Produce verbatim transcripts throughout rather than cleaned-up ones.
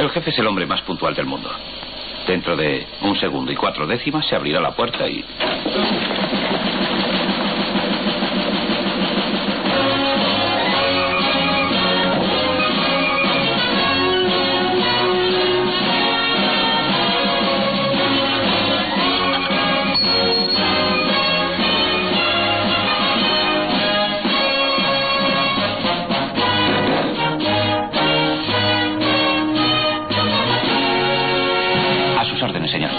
El jefe es el hombre más puntual del mundo. Dentro de un segundo y cuatro décimas se abrirá la puerta y... Señor.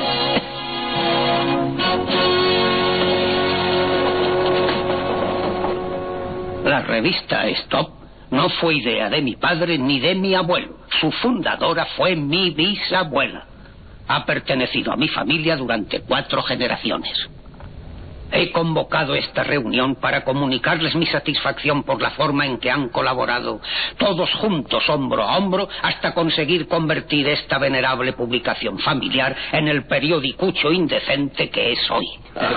La revista Stop no fue idea de mi padre ni de mi abuelo. Su fundadora fue mi bisabuela. Ha pertenecido a mi familia durante cuatro generaciones. He convocado esta reunión para comunicarles mi satisfacción por la forma en que han colaborado, todos juntos, hombro a hombro, hasta conseguir convertir esta venerable publicación familiar en el periodicucho indecente que es hoy.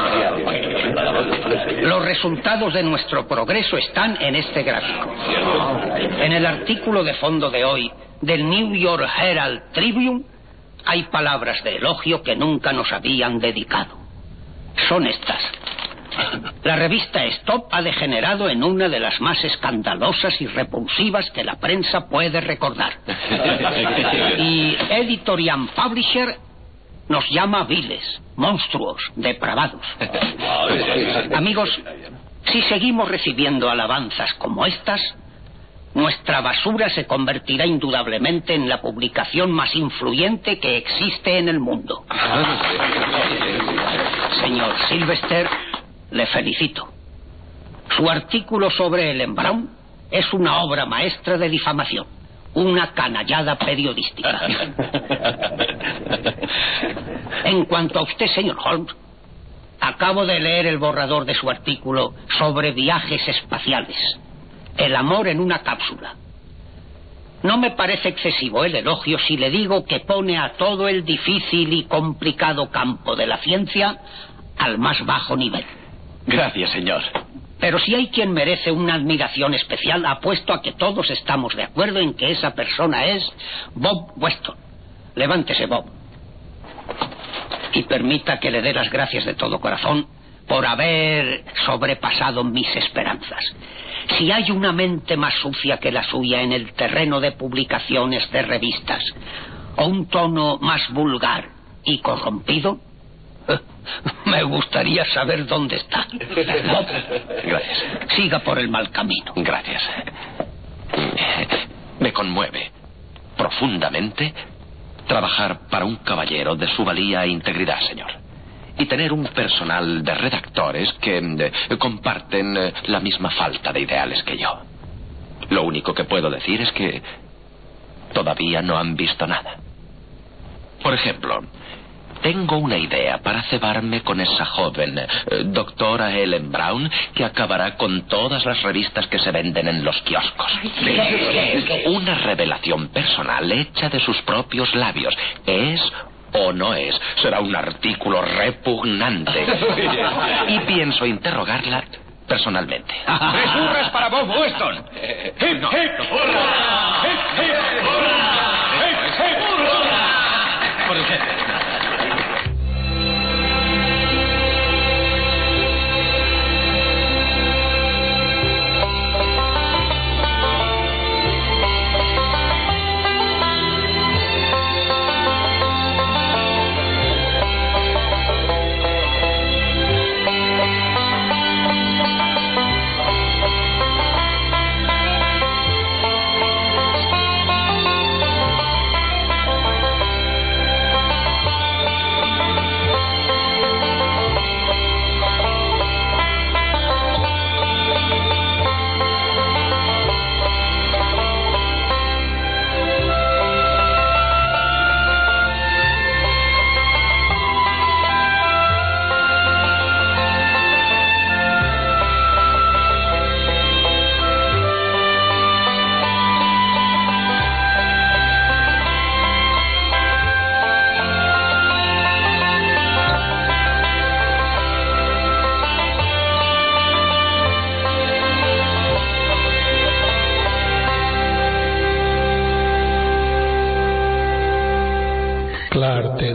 Los resultados de nuestro progreso están en este gráfico. En el artículo de fondo de hoy del New York Herald Tribune hay palabras de elogio que nunca nos habían dedicado. Son estas. La revista Stop ha degenerado en una de las más escandalosas y repulsivas que la prensa puede recordar. Y Editorial Publisher nos llama viles, monstruos, depravados. Amigos, si seguimos recibiendo alabanzas como estas, nuestra basura se convertirá indudablemente en la publicación más influyente que existe en el mundo. Señor Sylvester, le felicito. Su artículo sobre Ellen Brown es una obra maestra de difamación, una canallada periodística. En cuanto a usted, señor Holmes, acabo de leer el borrador de su artículo sobre viajes espaciales. El amor en una cápsula. No me parece excesivo el elogio si le digo que pone a todo el difícil y complicado campo de la ciencia al más bajo nivel. Gracias, señor. Pero si hay quien merece una admiración especial, apuesto a que todos estamos de acuerdo en que esa persona es Bob Weston. Levántese, Bob. Y permita que le dé las gracias de todo corazón por haber sobrepasado mis esperanzas. Si hay una mente más sucia que la suya en el terreno de publicaciones de revistas, o un tono más vulgar y corrompido, me gustaría saber dónde está. Bob, gracias. Siga por el mal camino. Gracias. Me conmueve profundamente trabajar para un caballero de su valía e integridad, señor. Y tener un personal de redactores que eh, comparten eh, la misma falta de ideales que yo. Lo único que puedo decir es que todavía no han visto nada. Por ejemplo, tengo una idea para cebarme con esa joven eh, doctora Ellen Brown que acabará con todas las revistas que se venden en los kioscos. Una revelación personal hecha de sus propios labios. Es... o no es, será un artículo repugnante. Y pienso interrogarla personalmente. ¡Tres hurras para Bob Weston! ¡Hip, No. hip! ¡Hurra! ¡Hip, hip! ¡Hurra! ¡Hip, hip! ¡Hurra! Por el jefe.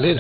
cartelera.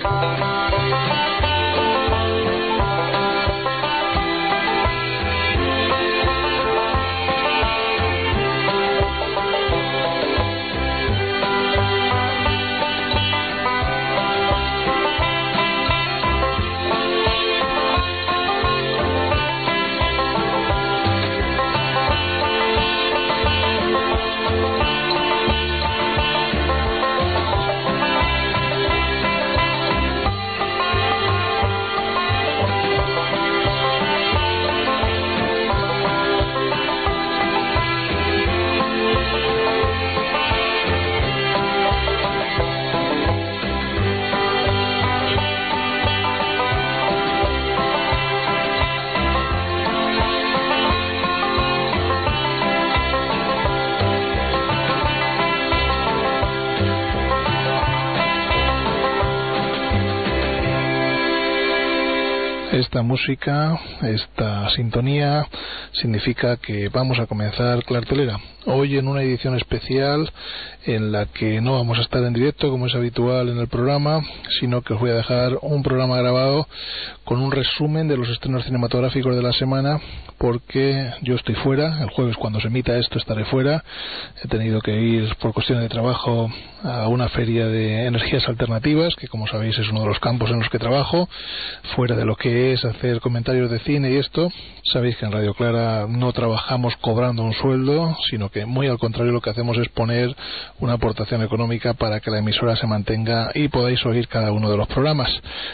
Esta música, esta sintonía, significa que vamos a comenzar cartelera. Hoy en una edición especial en la que no vamos a estar en directo como es habitual en el programa, sino que os voy a dejar un programa grabado con un resumen de los estrenos cinematográficos de la semana, porque yo estoy fuera. El jueves, cuando se emita esto, estaré fuera. He tenido que ir por cuestiones de trabajo a una feria de energías alternativas, que como sabéis es uno de los campos en los que trabajo, fuera de lo que es hacer comentarios de cine y esto. Sabéis que en Radio Clara no trabajamos cobrando un sueldo, sino que muy al contrario lo que hacemos es poner una aportación económica para que la emisora se mantenga y podáis oír cada uno de los programas,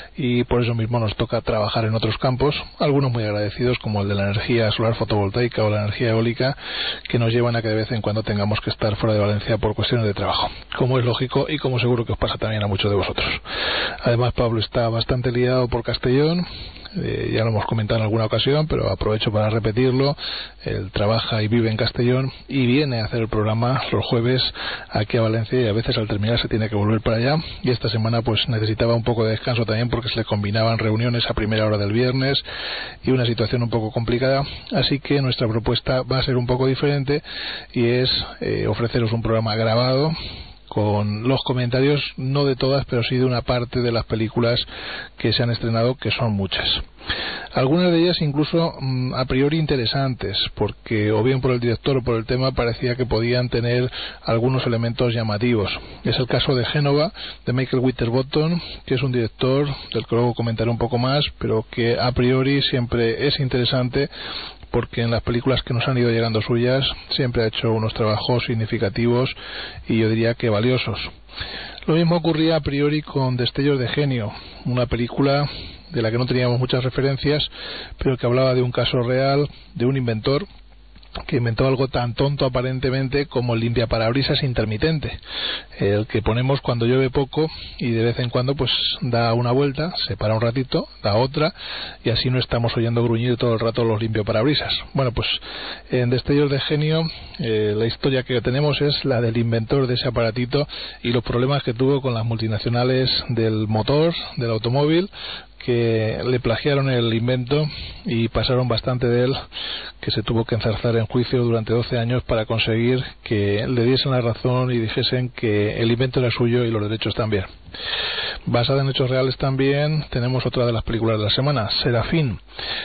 y por eso mismo nos toca trabajar en otros campos, algunos muy agradecidos como el de la energía solar fotovoltaica o la energía eólica, que nos llevan a que de vez en cuando tengamos que estar fuera de Valencia por cuestiones de trabajo, como es lógico y como seguro que os pasa también a muchos de vosotros. Además, Pablo está bastante liado por Castellón. Eh, ya lo hemos comentado en alguna ocasión, pero aprovecho para repetirlo. Él trabaja y vive en Castellón y viene a hacer el programa los jueves aquí a Valencia, y a veces al terminar se tiene que volver para allá, y esta semana pues necesitaba un poco de descanso también, porque se le combinaban reuniones a primera hora del viernes y una situación un poco complicada. Así que nuestra propuesta va a ser un poco diferente, y es eh, ofreceros un programa grabado con los comentarios, no de todas, pero sí de una parte de las películas que se han estrenado, que son muchas. Algunas de ellas incluso mmm, a priori interesantes, porque o bien por el director o por el tema parecía que podían tener algunos elementos llamativos. Es el caso de Génova, de Michael Winterbottom, que es un director del que luego comentaré un poco más, pero que a priori siempre es interesante, porque en las películas que nos han ido llegando suyas siempre ha hecho unos trabajos significativos y yo diría que valiosos. Lo mismo ocurría a priori con Destellos de Genio, una película de la que no teníamos muchas referencias, pero que hablaba de un caso real, de un inventor que inventó algo tan tonto aparentemente como el limpiaparabrisas intermitente, el que ponemos cuando llueve poco y de vez en cuando pues da una vuelta, se para un ratito, da otra, y así no estamos oyendo gruñir todo el rato los limpiaparabrisas. Bueno, pues en Destellos de Genio eh, la historia que tenemos es la del inventor de ese aparatito y los problemas que tuvo con las multinacionales del motor, del automóvil, que le plagiaron el invento y pasaron bastante de él, que se tuvo que enzarzar en juicio durante doce años para conseguir que le diesen la razón y dijesen que el invento era suyo y los derechos también. Basada en hechos reales también tenemos otra de las películas de la semana, Serafín,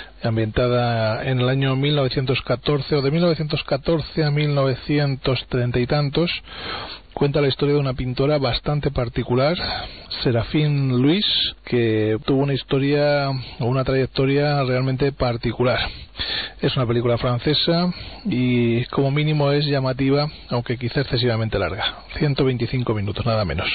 ambientada en el año mil novecientos catorce, o de mil novecientos catorce a mil novecientos treinta y tantos. Cuenta la historia de una pintora bastante particular, Serafín Luis, que tuvo una historia o una trayectoria realmente particular. Es una película francesa y como mínimo es llamativa, aunque quizá excesivamente larga, ciento veinticinco minutos nada menos.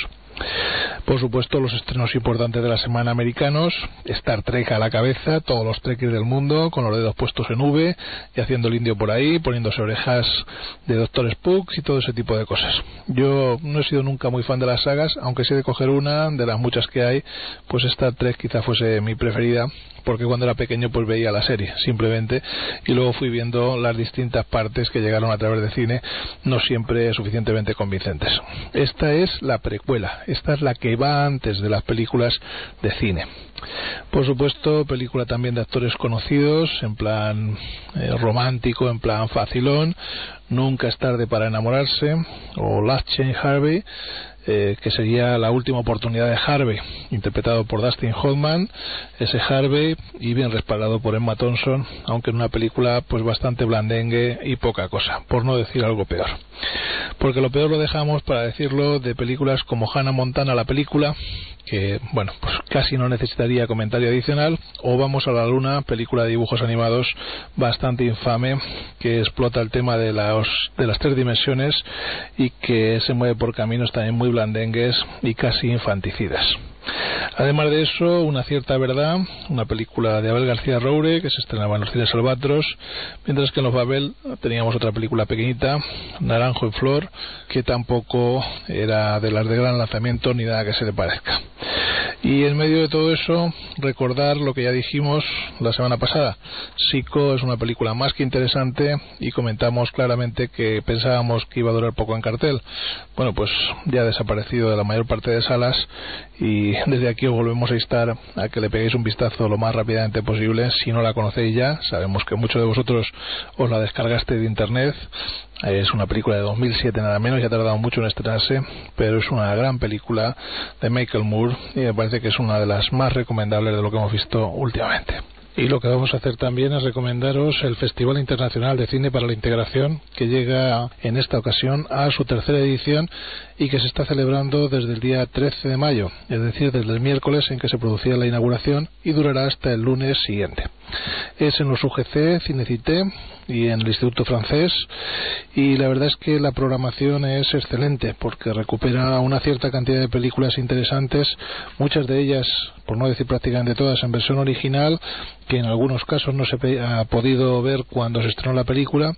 Por supuesto, los estrenos importantes de la semana americanos, Star Trek a la cabeza, todos los Trekkies del mundo con los dedos puestos en V y haciendo el indio por ahí, poniéndose orejas de Doctor Spock y todo ese tipo de cosas. Yo no he sido nunca muy fan de las sagas, aunque sí de coger una de las muchas que hay, pues Star Trek quizá fuese mi preferida, porque cuando era pequeño pues veía la serie simplemente, y luego fui viendo las distintas partes que llegaron a través de cine, no siempre suficientemente convincentes. Esta es la precuela, esta es la que va antes de las películas de cine. Por supuesto, película también de actores conocidos, en plan eh, romántico, en plan facilón, Nunca es tarde para enamorarse, o Last Chance Harvey, eh, que sería la última oportunidad de Harvey, interpretado por Dustin Hoffman, ese Harvey, y bien respaldado por Emma Thompson, aunque en una película pues bastante blandengue y poca cosa, por no decir algo peor. Porque lo peor lo dejamos para decirlo de películas como Hannah Montana, la película, que bueno, pues casi no necesitaría comentario adicional, o Vamos a la Luna, película de dibujos animados bastante infame, que explota el tema de las, de las tres dimensiones y que se mueve por caminos también muy blandengues y casi infanticidas. Además de eso, Una cierta verdad, una película de Abel García Roure que se estrenaba en los cines Albatros, mientras que en los Babel teníamos otra película pequeñita, Naranjo en Flor, que tampoco era de las de gran lanzamiento ni nada que se le parezca. Y en medio de todo eso, recordar lo que ya dijimos la semana pasada. Psycho es una película más que interesante y comentamos claramente que pensábamos que iba a durar poco en cartel. Bueno, pues ya ha desaparecido de la mayor parte de salas y desde aquí os volvemos a instar a que le peguéis un vistazo lo más rápidamente posible. Si no la conocéis ya, sabemos que muchos de vosotros os la descargaste de internet. Es una película de dos mil siete nada menos, ya ha tardado mucho en estrenarse, pero es una gran película de Michael Moore y me parece que es una de las más recomendables de lo que hemos visto últimamente. Y lo que vamos a hacer también es recomendaros el Festival Internacional de Cine para la Integración, que llega en esta ocasión a su tercera edición y que se está celebrando desde el día trece de mayo, es decir, desde el miércoles en que se producía la inauguración, y durará hasta el lunes siguiente. Es en los U G C, Cinecité y en el Instituto Francés, y la verdad es que la programación es excelente porque recupera una cierta cantidad de películas interesantes, muchas de ellas, por no decir prácticamente todas, en versión original, que en algunos casos no se ha podido ver cuando se estrenó la película,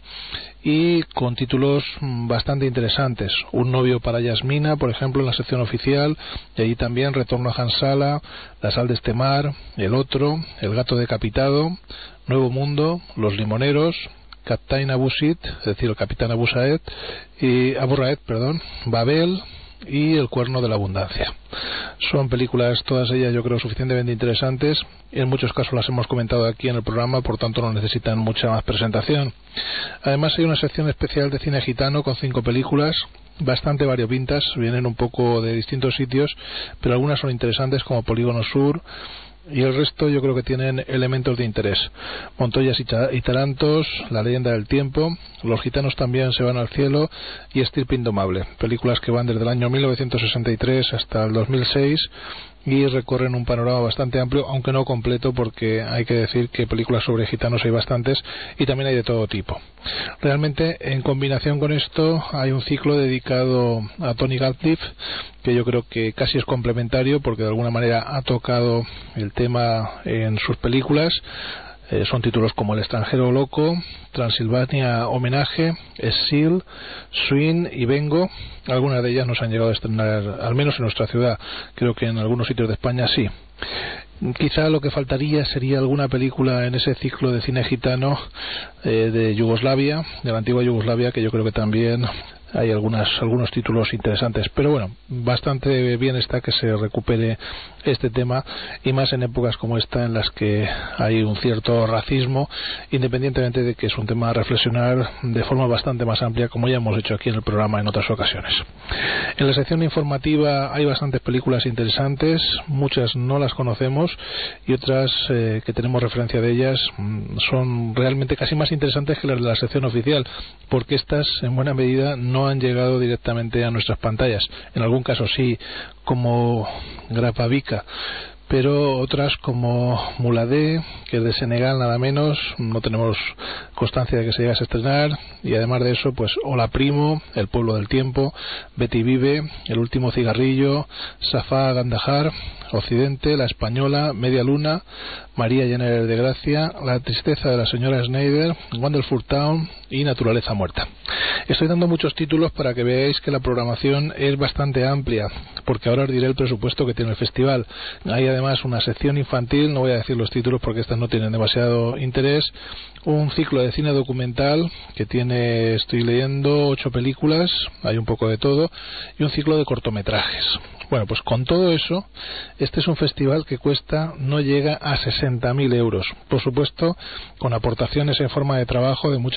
y con títulos bastante interesantes. Un novio para Yasmina, por ejemplo, en la sección oficial, y allí también Retorno a Hansala, La sal de este mar, El otro, El gato decapitado, Nuevo mundo, Los limoneros, Captain Abusit, es decir, el capitán Abu Saed, y Abu Raed, perdón, Babel y El cuerno de la abundancia. Son películas, todas ellas yo creo suficientemente interesantes, y en muchos casos las hemos comentado aquí en el programa, por tanto no necesitan mucha más presentación. Además hay una sección especial de cine gitano con cinco películas bastante variopintas, vienen un poco de distintos sitios, pero algunas son interesantes, como Polígono Sur, y el resto yo creo que tienen elementos de interés. Montoyas y Tarantos, La leyenda del tiempo, Los gitanos también se van al cielo y Estirpe indomable, películas que van desde el año mil novecientos sesenta y tres hasta el dos mil seis y recorren un panorama bastante amplio, aunque no completo, porque hay que decir que películas sobre gitanos hay bastantes y también hay de todo tipo. Realmente, en combinación con esto, hay un ciclo dedicado a Tony Gatliff, que yo creo que casi es complementario, porque de alguna manera ha tocado el tema en sus películas. Eh, son títulos como El extranjero loco, Transilvania homenaje, Seal, Swing y Vengo. Algunas de ellas nos han llegado a estrenar, al menos en nuestra ciudad. Creo que en algunos sitios de España sí. Quizá lo que faltaría sería alguna película en ese ciclo de cine gitano eh, de Yugoslavia, de la antigua Yugoslavia, que yo creo que también hay algunas, algunos títulos interesantes, pero bueno, bastante bien está que se recupere este tema, y más en épocas como esta en las que hay un cierto racismo, independientemente de que es un tema a reflexionar de forma bastante más amplia, como ya hemos hecho aquí en el programa en otras ocasiones. En la sección informativa hay bastantes películas interesantes, muchas no las conocemos y otras eh, que tenemos referencia de ellas son realmente casi más interesantes que las de la sección oficial, porque estas en buena medida no han llegado directamente a nuestras pantallas. En algún caso sí, como Grapavica, pero otras como Muladé, que es de Senegal nada menos, no tenemos constancia de que se llegase a estrenar, y además de eso, pues Hola Primo, El pueblo del tiempo, Betty vive, El último cigarrillo, Safá Gandahar, Occidente, La española, Media luna, María llena de gracia, La tristeza de la señora Schneider, Wonderful Town y Naturaleza muerta. Estoy dando muchos títulos para que veáis que la programación es bastante amplia, porque ahora os diré el presupuesto que tiene el festival. Hay además una sección infantil, no voy a decir los títulos porque estas no tienen demasiado interés, un ciclo de cine documental que tiene, estoy leyendo, ocho películas, hay un poco de todo, y un ciclo de cortometrajes. Bueno, pues con todo eso, este es un festival que cuesta, no llega a sesenta mil euros. Por supuesto, con aportaciones en forma de trabajo de mucha gente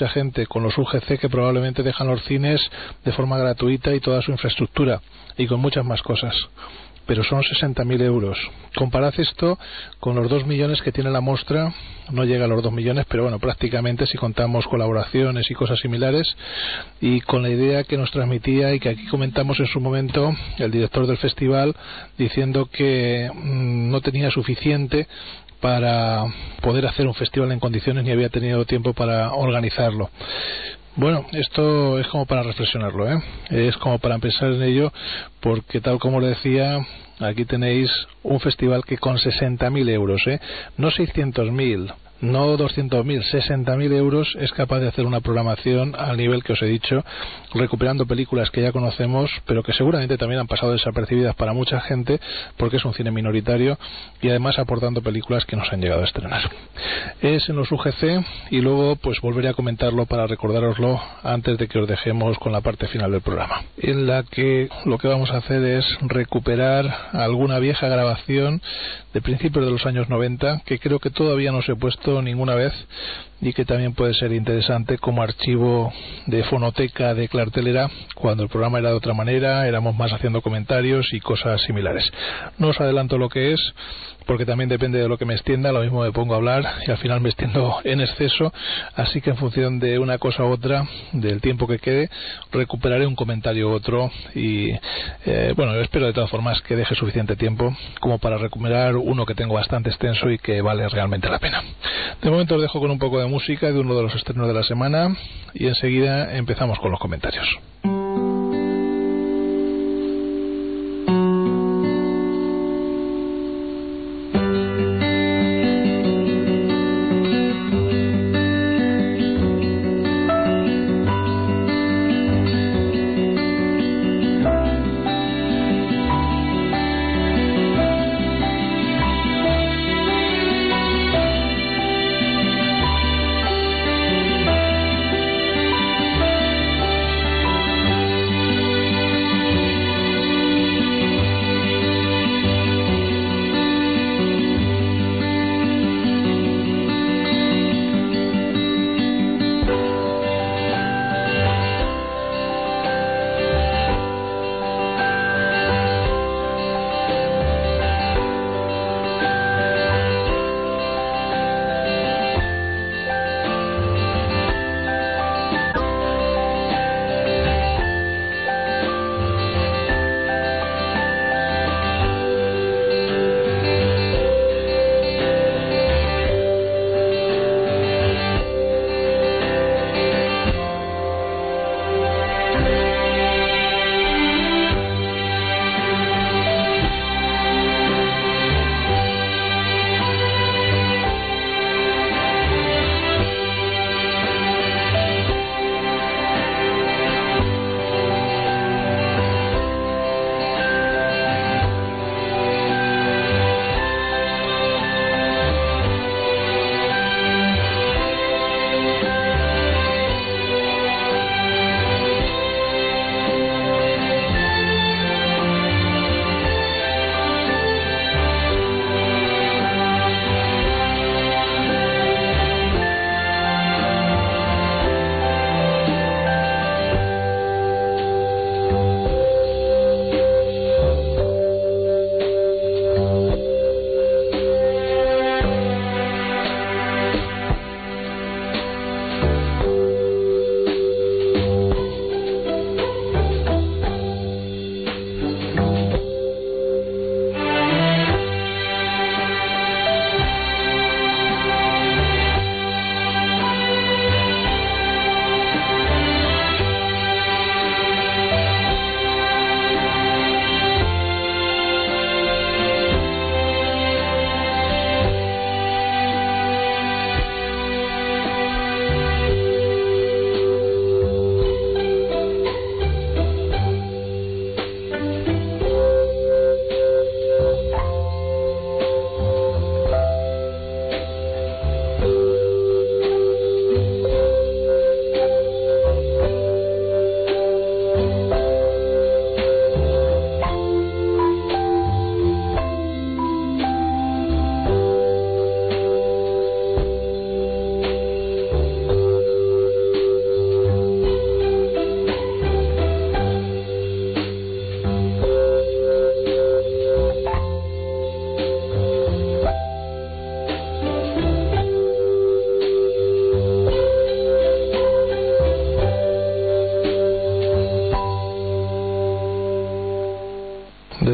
sucede con los U G C, que probablemente dejan los cines de forma gratuita y toda su infraestructura, y con muchas más cosas. Pero son sesenta mil euros. Comparad esto con los dos millones que tiene la Mostra. No llega a los dos millones, pero bueno, prácticamente, si contamos colaboraciones y cosas similares, y con la idea que nos transmitía y que aquí comentamos en su momento el director del festival, diciendo que mmm, no tenía suficiente para poder hacer un festival en condiciones ni había tenido tiempo para organizarlo. Bueno, esto es como para reflexionarlo, ¿eh? Es como para pensar en ello, porque tal como le decía, aquí tenéis un festival que con sesenta mil euros, ¿eh? No seiscientos mil, no doscientos mil, sesenta mil euros es capaz de hacer una programación al nivel que os he dicho, recuperando películas que ya conocemos, pero que seguramente también han pasado desapercibidas para mucha gente, porque es un cine minoritario, y además aportando películas que nos han llegado a estrenar. Es en los U G C, y luego pues volveré a comentarlo para recordároslo antes de que os dejemos con la parte final del programa, en la que lo que vamos a hacer es recuperar alguna vieja grabación de principios de los años noventa, que creo que todavía no se he puesto ninguna vez, y que también puede ser interesante como archivo de fonoteca de Clartelera, cuando el programa era de otra manera, éramos más haciendo comentarios y cosas similares. No os adelanto lo que es, porque también depende de lo que me extienda, lo mismo me pongo a hablar y al final me extiendo en exceso, así que en función de una cosa u otra, del tiempo que quede, recuperaré un comentario u otro, y eh, bueno, espero de todas formas que deje suficiente tiempo como para recuperar uno que tengo bastante extenso y que vale realmente la pena. De momento os dejo con un poco de música de uno de los estrenos de la semana, y enseguida empezamos con los comentarios.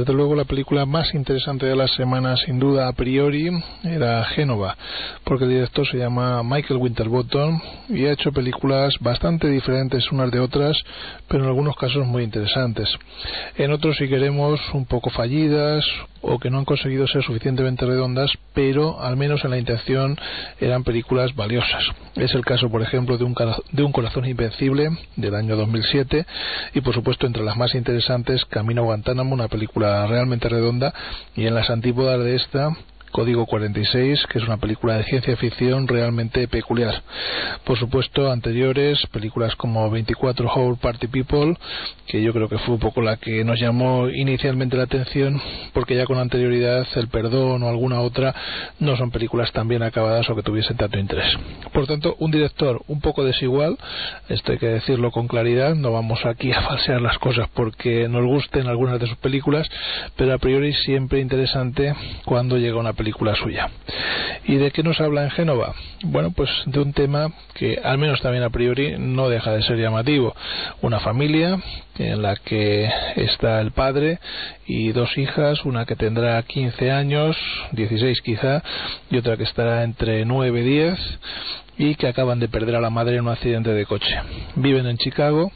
Desde luego la película más interesante de la semana, sin duda, a priori, era Génova, porque el director se llama Michael Winterbottom y ha hecho películas bastante diferentes unas de otras, pero en algunos casos muy interesantes. En otros, si queremos, un poco fallidas o que no han conseguido ser suficientemente redondas, pero al menos en la intención eran películas valiosas. Es el caso, por ejemplo, de un, de un Corazón Invencible del año dos mil siete y, por supuesto, entre las más interesantes, Camino a Guantánamo, una película realmente redonda, y en las antípodas de esta, Código cuarenta y seis, que es una película de ciencia ficción realmente peculiar. Por supuesto, anteriores, películas como veinticuatro Hour Party People, que yo creo que fue un poco la que nos llamó inicialmente la atención, porque ya con anterioridad El Perdón o alguna otra no son películas tan bien acabadas o que tuviesen tanto interés. Por tanto, un director un poco desigual, esto hay que decirlo con claridad, no vamos aquí a falsear las cosas porque nos gusten algunas de sus películas, pero a priori siempre interesante cuando llega una película suya. ¿Y de qué nos habla en Génova? Bueno, pues de un tema que al menos también a priori no deja de ser llamativo. Una familia en la que está el padre y dos hijas, una que tendrá quince años, dieciséis quizá, y otra que estará entre nueve y diez, y que acaban de perder a la madre en un accidente de coche. Viven en Chicago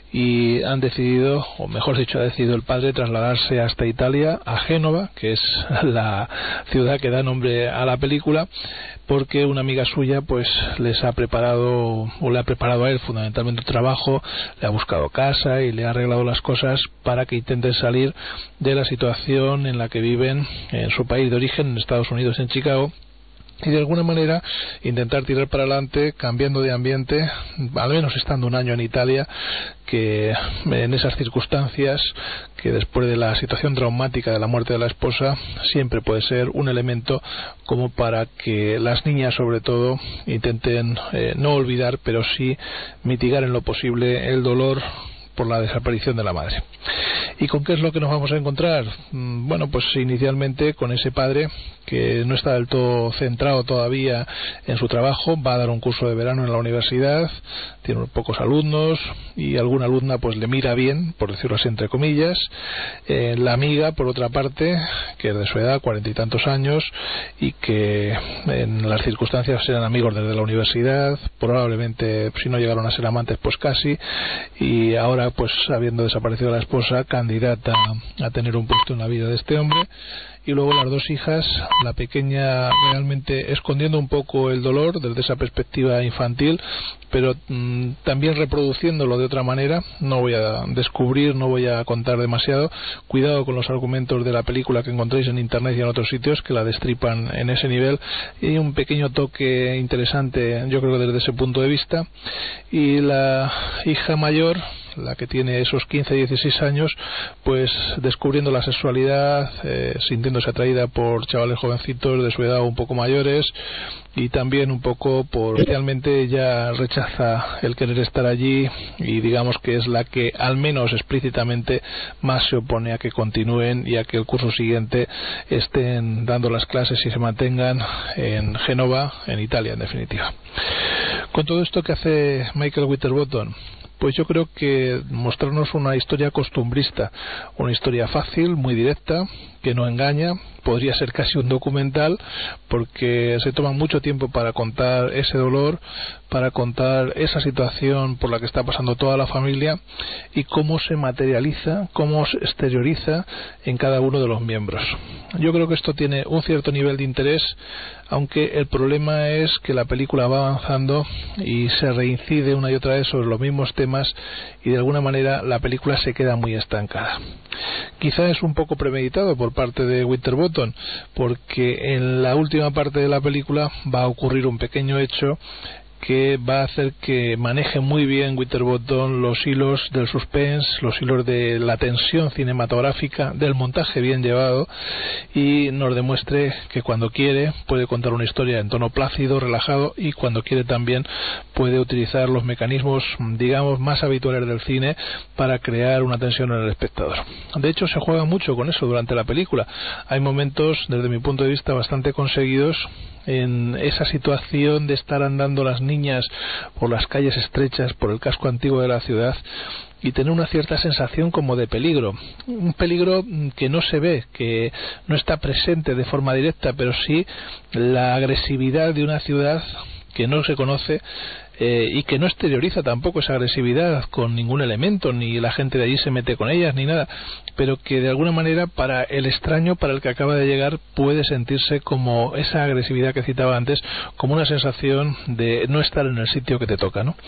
y han decidido, o mejor dicho, ha decidido el padre trasladarse hasta Italia, a Génova, que es la ciudad que da nombre a la película, porque una amiga suya pues les ha preparado, o le ha preparado a él fundamentalmente trabajo, le ha buscado casa y le ha arreglado las cosas para que intenten salir de la situación en la que viven en su país de origen, en Estados Unidos, en Chicago, y de alguna manera intentar tirar para adelante cambiando de ambiente, al menos estando un año en Italia, que en esas circunstancias, que después de la situación traumática de la muerte de la esposa, siempre puede ser un elemento como para que las niñas sobre todo intenten eh, no olvidar, pero sí mitigar en lo posible el dolor por la desaparición de la madre. ¿Y con qué es lo que nos vamos a encontrar? Bueno, pues inicialmente con ese padre que no está del todo centrado todavía en su trabajo, va a dar un curso de verano en la universidad, tiene pocos alumnos y alguna alumna pues le mira bien, por decirlo así entre comillas. Eh, la amiga, por otra parte, que es de su edad, cuarenta y tantos años, y que en las circunstancias eran amigos desde la universidad, probablemente si no llegaron a ser amantes pues casi, y ahora pues habiendo desaparecido la esposa, candidata a tener un puesto en la vida de este hombre. Y luego las dos hijas, la pequeña realmente escondiendo un poco el dolor desde esa perspectiva infantil, pero mmm, también reproduciéndolo de otra manera. No voy a descubrir, no voy a contar demasiado. Cuidado con los argumentos de la película que encontréis en internet y en otros sitios que la destripan en ese nivel, y un pequeño toque interesante yo creo desde ese punto de vista. Y la hija mayor, la que tiene esos quince, dieciséis años, pues descubriendo la sexualidad, eh, sintiéndose atraída por chavales jovencitos de su edad o un poco mayores, y también un poco por, especialmente ella rechaza el querer estar allí, y digamos que es la que al menos explícitamente más se opone a que continúen y a que el curso siguiente estén dando las clases y se mantengan en Génova, en Italia en definitiva. Con todo esto que hace Michael Winterbottom, pues yo creo que mostrarnos una historia costumbrista, una historia fácil, muy directa, que no engaña. Podría ser casi un documental porque se toma mucho tiempo para contar ese dolor, para contar esa situación por la que está pasando toda la familia y cómo se materializa, cómo se exterioriza en cada uno de los miembros. Yo creo que esto tiene un cierto nivel de interés, aunque el problema es que la película va avanzando y se reincide una y otra vez sobre los mismos temas y de alguna manera la película se queda muy estancada. Quizá es un poco premeditado por parte de Winterbottom, porque en la última parte de la película va a ocurrir un pequeño hecho que va a hacer que maneje muy bien Winterbottom los hilos del suspense, los hilos de la tensión cinematográfica, del montaje bien llevado, y nos demuestre que cuando quiere puede contar una historia en tono plácido, relajado, y cuando quiere también puede utilizar los mecanismos, digamos, más habituales del cine para crear una tensión en el espectador. De hecho, se juega mucho con eso durante la película. Hay momentos, desde mi punto de vista, bastante conseguidos en esa situación de estar andando las niñas por las calles estrechas, por el casco antiguo de la ciudad, y tener una cierta sensación como de peligro, un peligro que no se ve, que no está presente de forma directa, pero sí la agresividad de una ciudad que no se conoce, eh, y que no exterioriza tampoco esa agresividad con ningún elemento, ni la gente de allí se mete con ellas ni nada, pero que de alguna manera para el extraño, para el que acaba de llegar, puede sentirse como esa agresividad que citaba antes, como una sensación de no estar en el sitio que te toca, ¿no?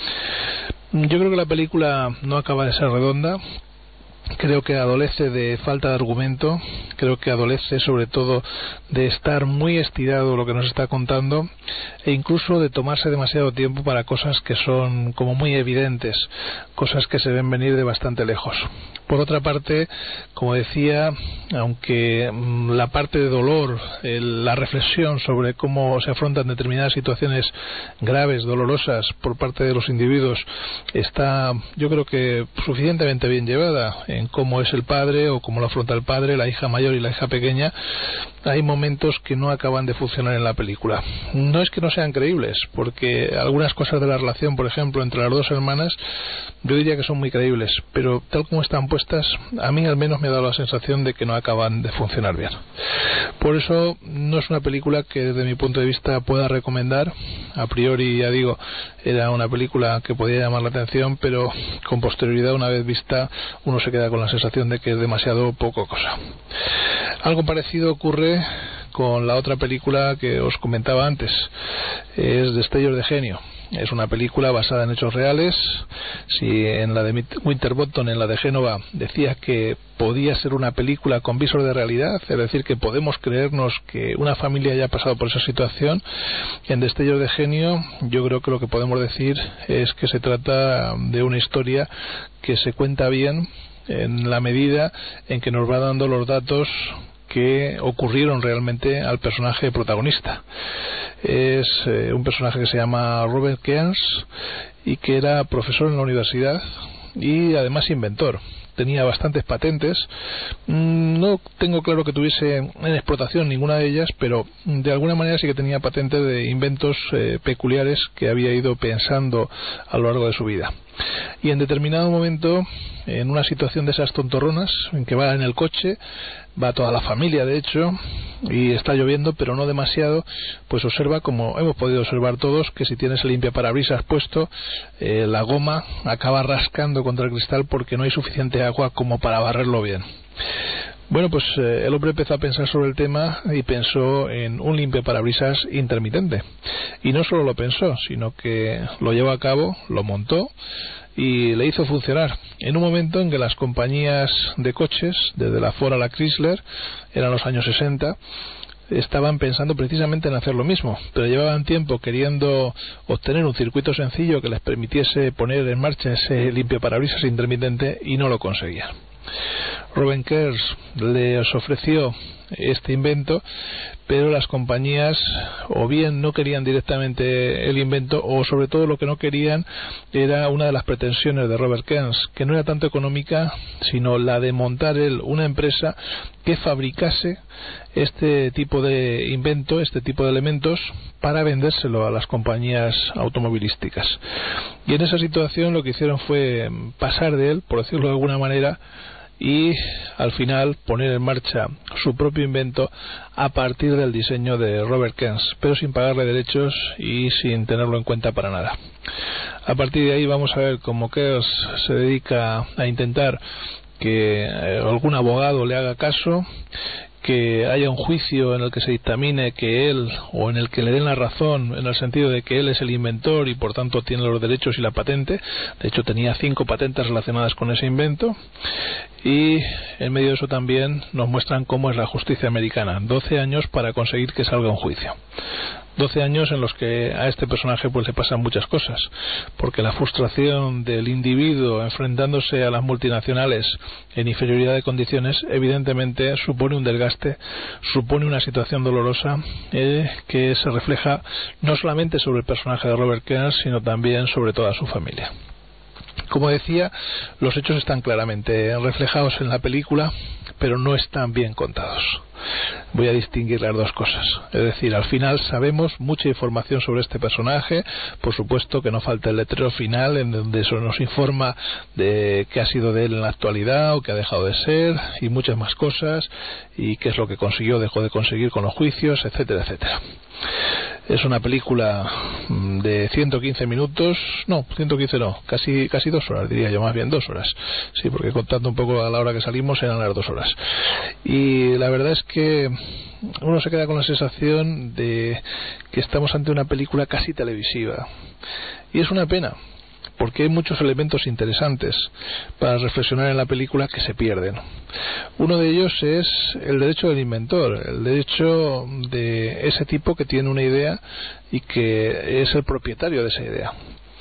Yo creo que la película no acaba de ser redonda. Creo que adolece de falta de argumento, creo que adolece sobre todo de estar muy estirado lo que nos está contando, e incluso de tomarse demasiado tiempo para cosas que son como muy evidentes, cosas que se ven venir de bastante lejos. Por otra parte, como decía, aunque la parte de dolor, el, la reflexión sobre cómo se afrontan determinadas situaciones graves, dolorosas por parte de los individuos, está, yo creo que suficientemente bien llevada en cómo es el padre o cómo lo afronta el padre, la hija mayor y la hija pequeña. Hay momentos que no acaban de funcionar en la película. No es que no sean creíbles, porque algunas cosas de la relación, por ejemplo, entre las dos hermanas, yo diría que son muy creíbles, pero tal como están puestas, a mí al menos me ha dado la sensación de que no acaban de funcionar bien. Por eso no es una película que desde mi punto de vista pueda recomendar. A priori, ya digo, era una película que podía llamar la atención, pero con posterioridad, una vez vista, uno se queda con la sensación de que es demasiado poco cosa. Algo parecido ocurre con la otra película que os comentaba antes, es Destellos de genio. Es una película basada en hechos reales. Si en la de Winterbottom, en la de Génova, decía que podía ser una película con visor de realidad, es decir, que podemos creernos que una familia haya pasado por esa situación, en Destellos de genio yo creo que lo que podemos decir es que se trata de una historia que se cuenta bien en la medida en que nos va dando los datos que ocurrieron realmente al personaje protagonista. Es eh, un personaje que se llama Robert Kearns y que era profesor en la universidad y además inventor. Tenía bastantes patentes. No tengo claro que tuviese en explotación ninguna de ellas, pero de alguna manera sí que tenía patentes de inventos eh, peculiares que había ido pensando a lo largo de su vida. Y en determinado momento, en una situación de esas tontorronas, en que va en el coche, va toda la familia de hecho, y está lloviendo pero no demasiado, pues observa, como hemos podido observar todos, que si tienes el limpiaparabrisas puesto, eh, la goma acaba rascando contra el cristal porque no hay suficiente agua como para barrerlo bien. Bueno, pues eh, el hombre empezó a pensar sobre el tema y pensó en un limpiaparabrisas intermitente. Y no solo lo pensó, sino que lo llevó a cabo, lo montó y le hizo funcionar. En un momento en que las compañías de coches, desde la Ford a la Chrysler, eran los años sesenta, estaban pensando precisamente en hacer lo mismo, pero llevaban tiempo queriendo obtener un circuito sencillo que les permitiese poner en marcha ese limpiaparabrisas intermitente y no lo conseguían. Robert Kearns les ofreció este invento, pero las compañías o bien no querían directamente el invento, o sobre todo lo que no querían era una de las pretensiones de Robert Kearns, que no era tanto económica, sino la de montar él una empresa que fabricase este tipo de invento, este tipo de elementos, para vendérselo a las compañías automovilísticas. Y en esa situación lo que hicieron fue pasar de él, por decirlo de alguna manera, y al final poner en marcha su propio invento a partir del diseño de Robert Kearns, pero sin pagarle derechos y sin tenerlo en cuenta para nada. A partir de ahí vamos a ver cómo Kearns se dedica a intentar que algún abogado le haga caso, que haya un juicio en el que se dictamine que él, o en el que le den la razón, en el sentido de que él es el inventor y por tanto tiene los derechos y la patente. De hecho tenía cinco patentes relacionadas con ese invento. Y en medio de eso también nos muestran cómo es la justicia americana. doce años para conseguir que salga un juicio. doce años en los que a este personaje pues le pasan muchas cosas, porque la frustración del individuo enfrentándose a las multinacionales en inferioridad de condiciones evidentemente supone un desgaste, supone una situación dolorosa eh, que se refleja no solamente sobre el personaje de Robert Kearns, sino también sobre toda su familia. Como decía, los hechos están claramente reflejados en la película, pero no están bien contados. Voy a distinguir las dos cosas. Es decir, al final sabemos mucha información sobre este personaje. Por supuesto que no falta el letrero final en donde eso nos informa de qué ha sido de él en la actualidad o qué ha dejado de ser, y muchas más cosas, y qué es lo que consiguió, dejó de conseguir con los juicios, etcétera, etcétera. Es una película de ciento quince minutos, no, ciento quince no, casi casi dos horas, diría yo, más bien dos horas. Sí, porque contando un poco a la hora que salimos eran las dos horas. Y la verdad es que uno se queda con la sensación de que estamos ante una película casi televisiva. Y es una pena, porque hay muchos elementos interesantes para reflexionar en la película que se pierden. Uno de ellos es el derecho del inventor, el derecho de ese tipo que tiene una idea y que es el propietario de esa idea.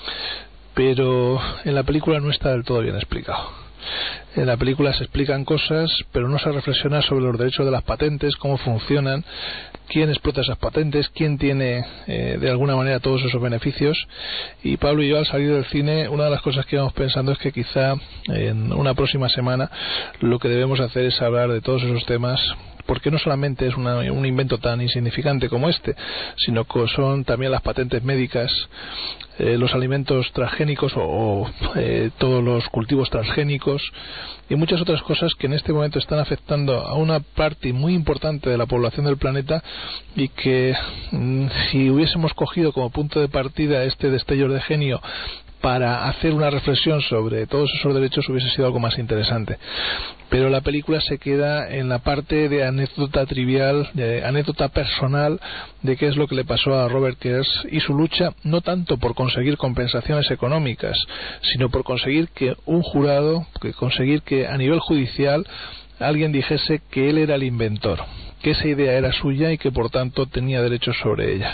Pero en la película no está del todo bien explicado. En la película se explican cosas, pero no se reflexiona sobre los derechos de las patentes, cómo funcionan, quién explota esas patentes, quién tiene eh, de alguna manera todos esos beneficios. Y Pablo y yo, al salir del cine, una de las cosas que íbamos pensando es que quizá en una próxima semana lo que debemos hacer es hablar de todos esos temas, porque no solamente es una, un invento tan insignificante como este, sino que son también las patentes médicas, eh, los alimentos transgénicos o, o eh, todos los cultivos transgénicos y muchas otras cosas que en este momento están afectando a una parte muy importante de la población del planeta, y que mmm, si hubiésemos cogido como punto de partida este destello de genio para hacer una reflexión sobre todos esos derechos hubiese sido algo más interesante. Pero la película se queda en la parte de anécdota trivial, de anécdota personal de qué es lo que le pasó a Robert Kurz y su lucha, no tanto por conseguir compensaciones económicas, sino por conseguir que un jurado, que conseguir que a nivel judicial alguien dijese que él era el inventor, que esa idea era suya y que por tanto tenía derechos sobre ella.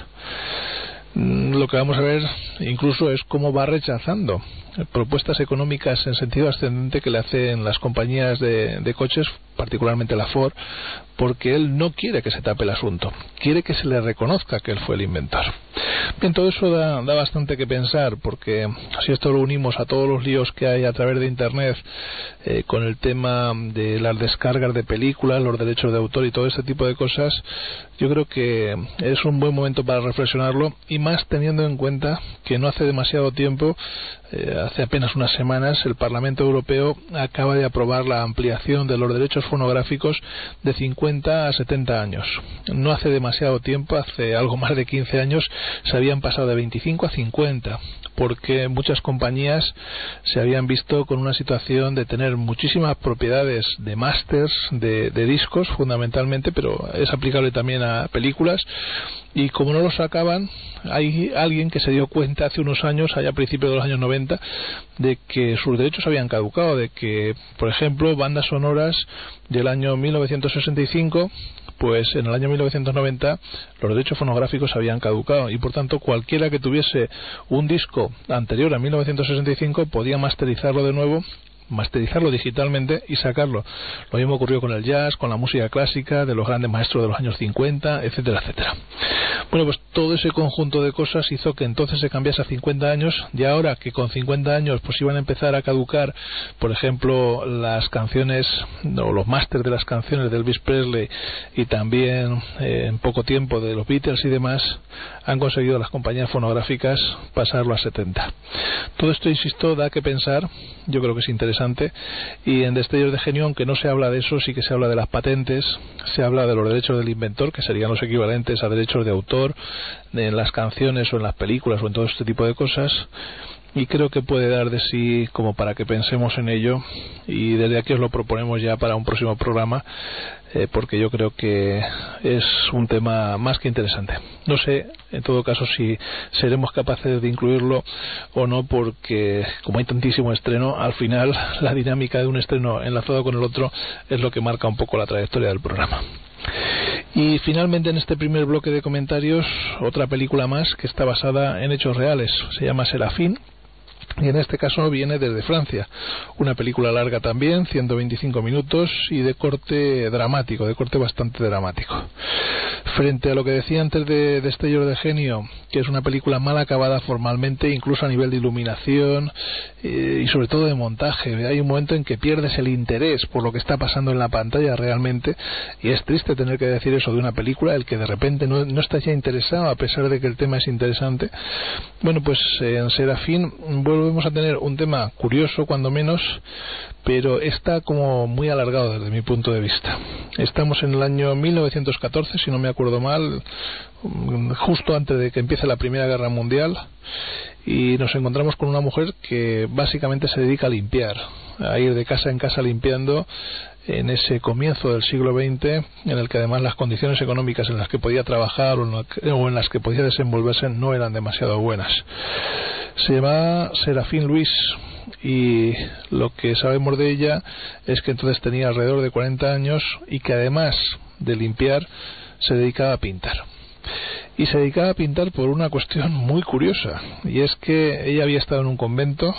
Lo que vamos a ver incluso es cómo va rechazando propuestas económicas en sentido ascendente que le hacen las compañías de, de coches, particularmente la Ford, porque él no quiere que se tape el asunto, quiere que se le reconozca que él fue el inventor. Bien, todo eso da, da bastante que pensar, porque si esto lo unimos a todos los líos que hay a través de Internet eh, con el tema de las descargas de películas, los derechos de autor y todo ese tipo de cosas, yo creo que es un buen momento para reflexionarlo, y más teniendo en cuenta que no hace demasiado tiempo, eh, hace apenas unas semanas, el Parlamento Europeo acaba de aprobar la ampliación de los derechos fonográficos de cincuenta a setenta años. No hace demasiado tiempo, hace algo más de quince años, se habían pasado de veinticinco a cincuenta, porque muchas compañías se habían visto con una situación de tener muchísimas propiedades de másters, de, de discos fundamentalmente, pero es aplicable también a películas, y como no lo sacaban, hay alguien que se dio cuenta hace unos años, allá a principios de los años noventa, de que sus derechos habían caducado, de que, por ejemplo, bandas sonoras del año mil novecientos sesenta y cinco, pues en el año mil novecientos noventa los derechos fonográficos habían caducado, y por tanto cualquiera que tuviese un disco anterior a mil novecientos sesenta y cinco podía masterizarlo de nuevo, masterizarlo digitalmente y sacarlo. Lo mismo ocurrió con el jazz, con la música clásica de los grandes maestros de los años cincuenta, etcétera, etcétera. Bueno, pues todo ese conjunto de cosas hizo que entonces se cambiase a cincuenta años, y ahora que con cincuenta años pues iban a empezar a caducar, por ejemplo, las canciones o los másters de las canciones de Elvis Presley, y también eh, en poco tiempo de los Beatles y demás, han conseguido las compañías fonográficas pasarlo a setenta. Todo esto, insisto, da que pensar. Yo creo que es interesante. Y en Destellos de Genio, aunque no se habla de eso, sí que se habla de las patentes, se habla de los derechos del inventor, que serían los equivalentes a derechos de autor en las canciones o en las películas o en todo este tipo de cosas, y creo que puede dar de sí como para que pensemos en ello, y desde aquí os lo proponemos ya para un próximo programa, eh, porque yo creo que es un tema más que interesante. No sé, en todo caso, si seremos capaces de incluirlo o no, porque como hay tantísimo estreno, al final la dinámica de un estreno enlazado con el otro es lo que marca un poco la trayectoria del programa. Y finalmente, en este primer bloque de comentarios, otra película más que está basada en hechos reales. Se llama Serafín, y en este caso viene desde Francia, una película larga también, ciento veinticinco minutos y de corte dramático, de corte bastante dramático. Frente a lo que decía antes de Destellos de Genio, que es una película mal acabada formalmente, incluso a nivel de iluminación eh, y sobre todo de montaje, hay un momento en que pierdes el interés por lo que está pasando en la pantalla realmente, y es triste tener que decir eso de una película, el que de repente no, no estás ya interesado a pesar de que el tema es interesante. Bueno, pues eh, en Serafín vuelve Vamos a tener un tema curioso cuando menos, pero está como muy alargado desde mi punto de vista. Estamos en el año mil novecientos catorce, si no me acuerdo mal, justo antes de que empiece la Primera Guerra Mundial, y nos encontramos con una mujer que básicamente se dedica a limpiar, a ir de casa en casa limpiando en ese comienzo del siglo veinte, en el que además las condiciones económicas en las que podía trabajar o en las que podía desenvolverse no eran demasiado buenas. Se llama Serafín Luis, y lo que sabemos de ella es que entonces tenía alrededor de cuarenta años y que además de limpiar se dedicaba a pintar. Y se dedicaba a pintar por una cuestión muy curiosa, y es que ella había estado en un convento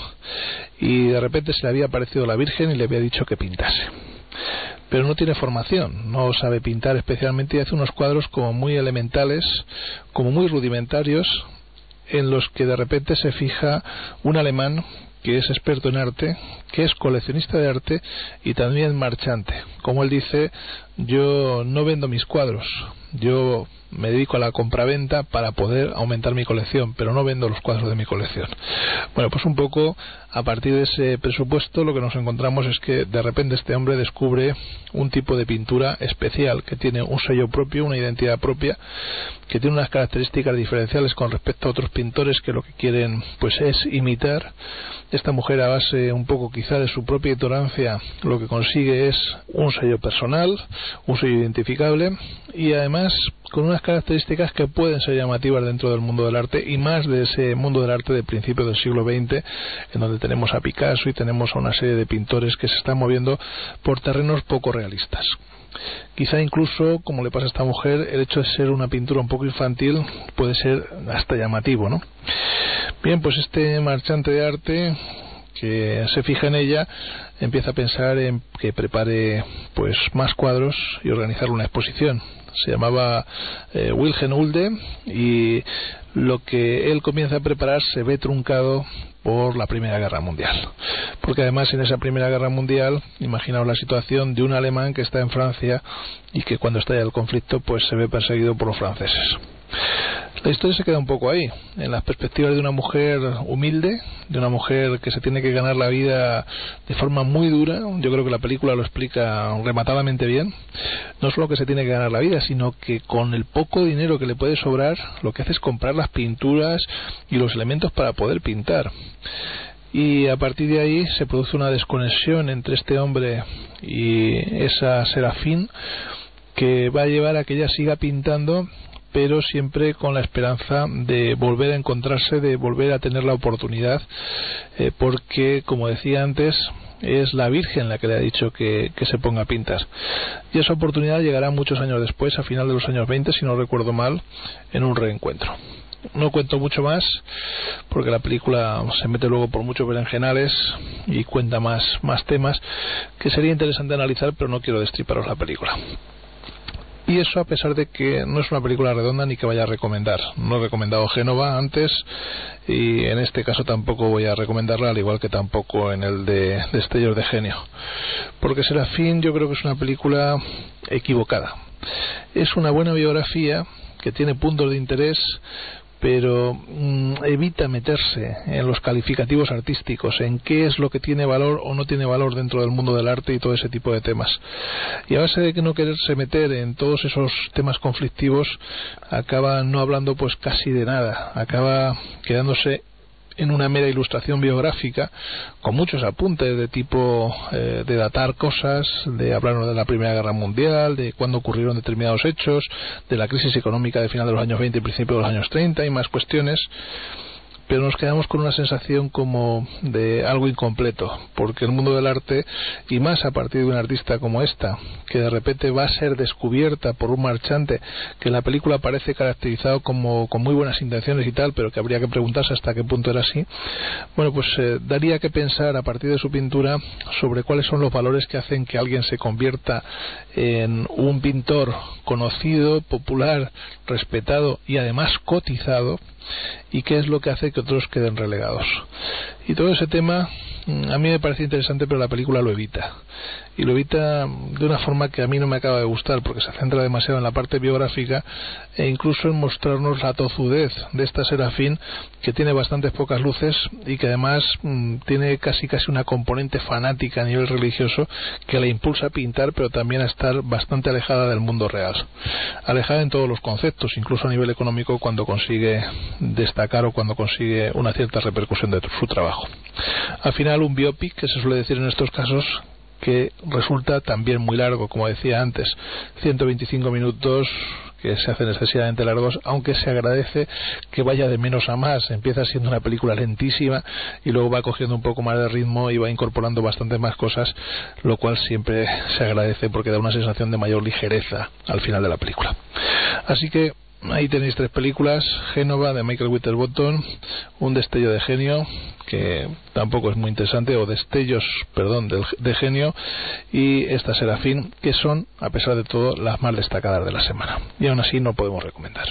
y de repente se le había aparecido la Virgen y le había dicho que pintase. Pero no tiene formación, no sabe pintar especialmente, y hace unos cuadros como muy elementales, como muy rudimentarios, en los que de repente se fija un alemán que es experto en arte, que es coleccionista de arte y también marchante. Como él dice, yo no vendo mis cuadros, yo me dedico a la compraventa para poder aumentar mi colección, pero no vendo los cuadros de mi colección. Bueno, pues un poco a partir de ese presupuesto lo que nos encontramos es que de repente este hombre descubre un tipo de pintura especial que tiene un sello propio, una identidad propia, que tiene unas características diferenciales con respecto a otros pintores que lo que quieren pues es imitar. Esta mujer, a base un poco quizá de su propia ignorancia, lo que consigue es un sello personal, un sello identificable, y además con unas características que pueden ser llamativas dentro del mundo del arte, y más de ese mundo del arte de principios del siglo veinte, en donde tenemos a Picasso y tenemos a una serie de pintores que se están moviendo por terrenos poco realistas. Quizá incluso, como le pasa a esta mujer, el hecho de ser una pintura un poco infantil puede ser hasta llamativo, ¿no? Bien, pues este marchante de arte que se fija en ella empieza a pensar en que prepare pues más cuadros y organizar una exposición. Se llamaba eh, Wilhelm Ulde, y lo que él comienza a preparar se ve truncado por la Primera Guerra Mundial, porque además en esa Primera Guerra Mundial, imaginaos la situación de un alemán que está en Francia y que cuando estalla el conflicto pues se ve perseguido por los franceses. La historia se queda un poco ahí, en las perspectivas de una mujer humilde, de una mujer que se tiene que ganar la vida de forma muy dura. Yo creo que la película lo explica rematadamente bien. No solo que se tiene que ganar la vida, sino que con el poco dinero que le puede sobrar, lo que hace es comprar las pinturas y los elementos para poder pintar. Y a partir de ahí se produce una desconexión entre este hombre y esa Serafín, que va a llevar a que ella siga pintando, pero siempre con la esperanza de volver a encontrarse, de volver a tener la oportunidad, eh, porque, como decía antes, es la Virgen la que le ha dicho que, que se ponga a pintar. Y esa oportunidad llegará muchos años después, a final de los años veinte, si no recuerdo mal, en un reencuentro. No cuento mucho más, porque la película se mete luego por muchos berenjenales y cuenta más, más temas que sería interesante analizar, pero no quiero destriparos la película. Y eso a pesar de que no es una película redonda ni que vaya a recomendar. No he recomendado Génova antes, y en este caso tampoco voy a recomendarla, al igual que tampoco en el de Destellos de Genio, porque Serafín yo creo que es una película equivocada. Es una buena biografía que tiene puntos de interés, pero mmm, evita meterse en los calificativos artísticos, en qué es lo que tiene valor o no tiene valor dentro del mundo del arte y todo ese tipo de temas. Y a base de que no quererse meter en todos esos temas conflictivos, acaba no hablando pues casi de nada, acaba quedándose en una mera ilustración biográfica con muchos apuntes de tipo eh, de datar cosas, de hablar de la Primera Guerra Mundial, de cuándo ocurrieron determinados hechos, de la crisis económica de final de los años veinte y principio de los años treinta y más cuestiones, pero nos quedamos con una sensación como de algo incompleto, porque el mundo del arte, y más a partir de un artista como esta, que de repente va a ser descubierta por un marchante que en la película parece caracterizado como con muy buenas intenciones y tal, pero que habría que preguntarse hasta qué punto era así, bueno, pues eh, daría que pensar a partir de su pintura sobre cuáles son los valores que hacen que alguien se convierta en un pintor conocido, popular, respetado y además cotizado, y qué es lo que hace que otros queden relegados. Y todo ese tema a mí me parece interesante, pero la película lo evita, y lo evita de una forma que a mí no me acaba de gustar, porque se centra demasiado en la parte biográfica e incluso en mostrarnos la tozudez de esta Serafín, que tiene bastantes pocas luces y que además mmm, tiene casi casi una componente fanática a nivel religioso que la impulsa a pintar, pero también a estar bastante alejada del mundo real, alejada en todos los conceptos, incluso a nivel económico, cuando consigue destacar o cuando consigue una cierta repercusión de su trabajo. Al final, un biopic, que se suele decir en estos casos, que resulta también muy largo, como decía antes, ciento veinticinco minutos que se hacen excesivamente largos, aunque se agradece que vaya de menos a más. Empieza siendo una película lentísima y luego va cogiendo un poco más de ritmo y va incorporando bastante más cosas, lo cual siempre se agradece porque da una sensación de mayor ligereza al final de la película. Así que ahí tenéis tres películas: Génova, de Michael Winterbottom, Un destello de genio, que tampoco es muy interesante, o destellos, perdón, de, de genio, y esta Serafín, que son, a pesar de todo, las más destacadas de la semana. Y aún así no podemos recomendar.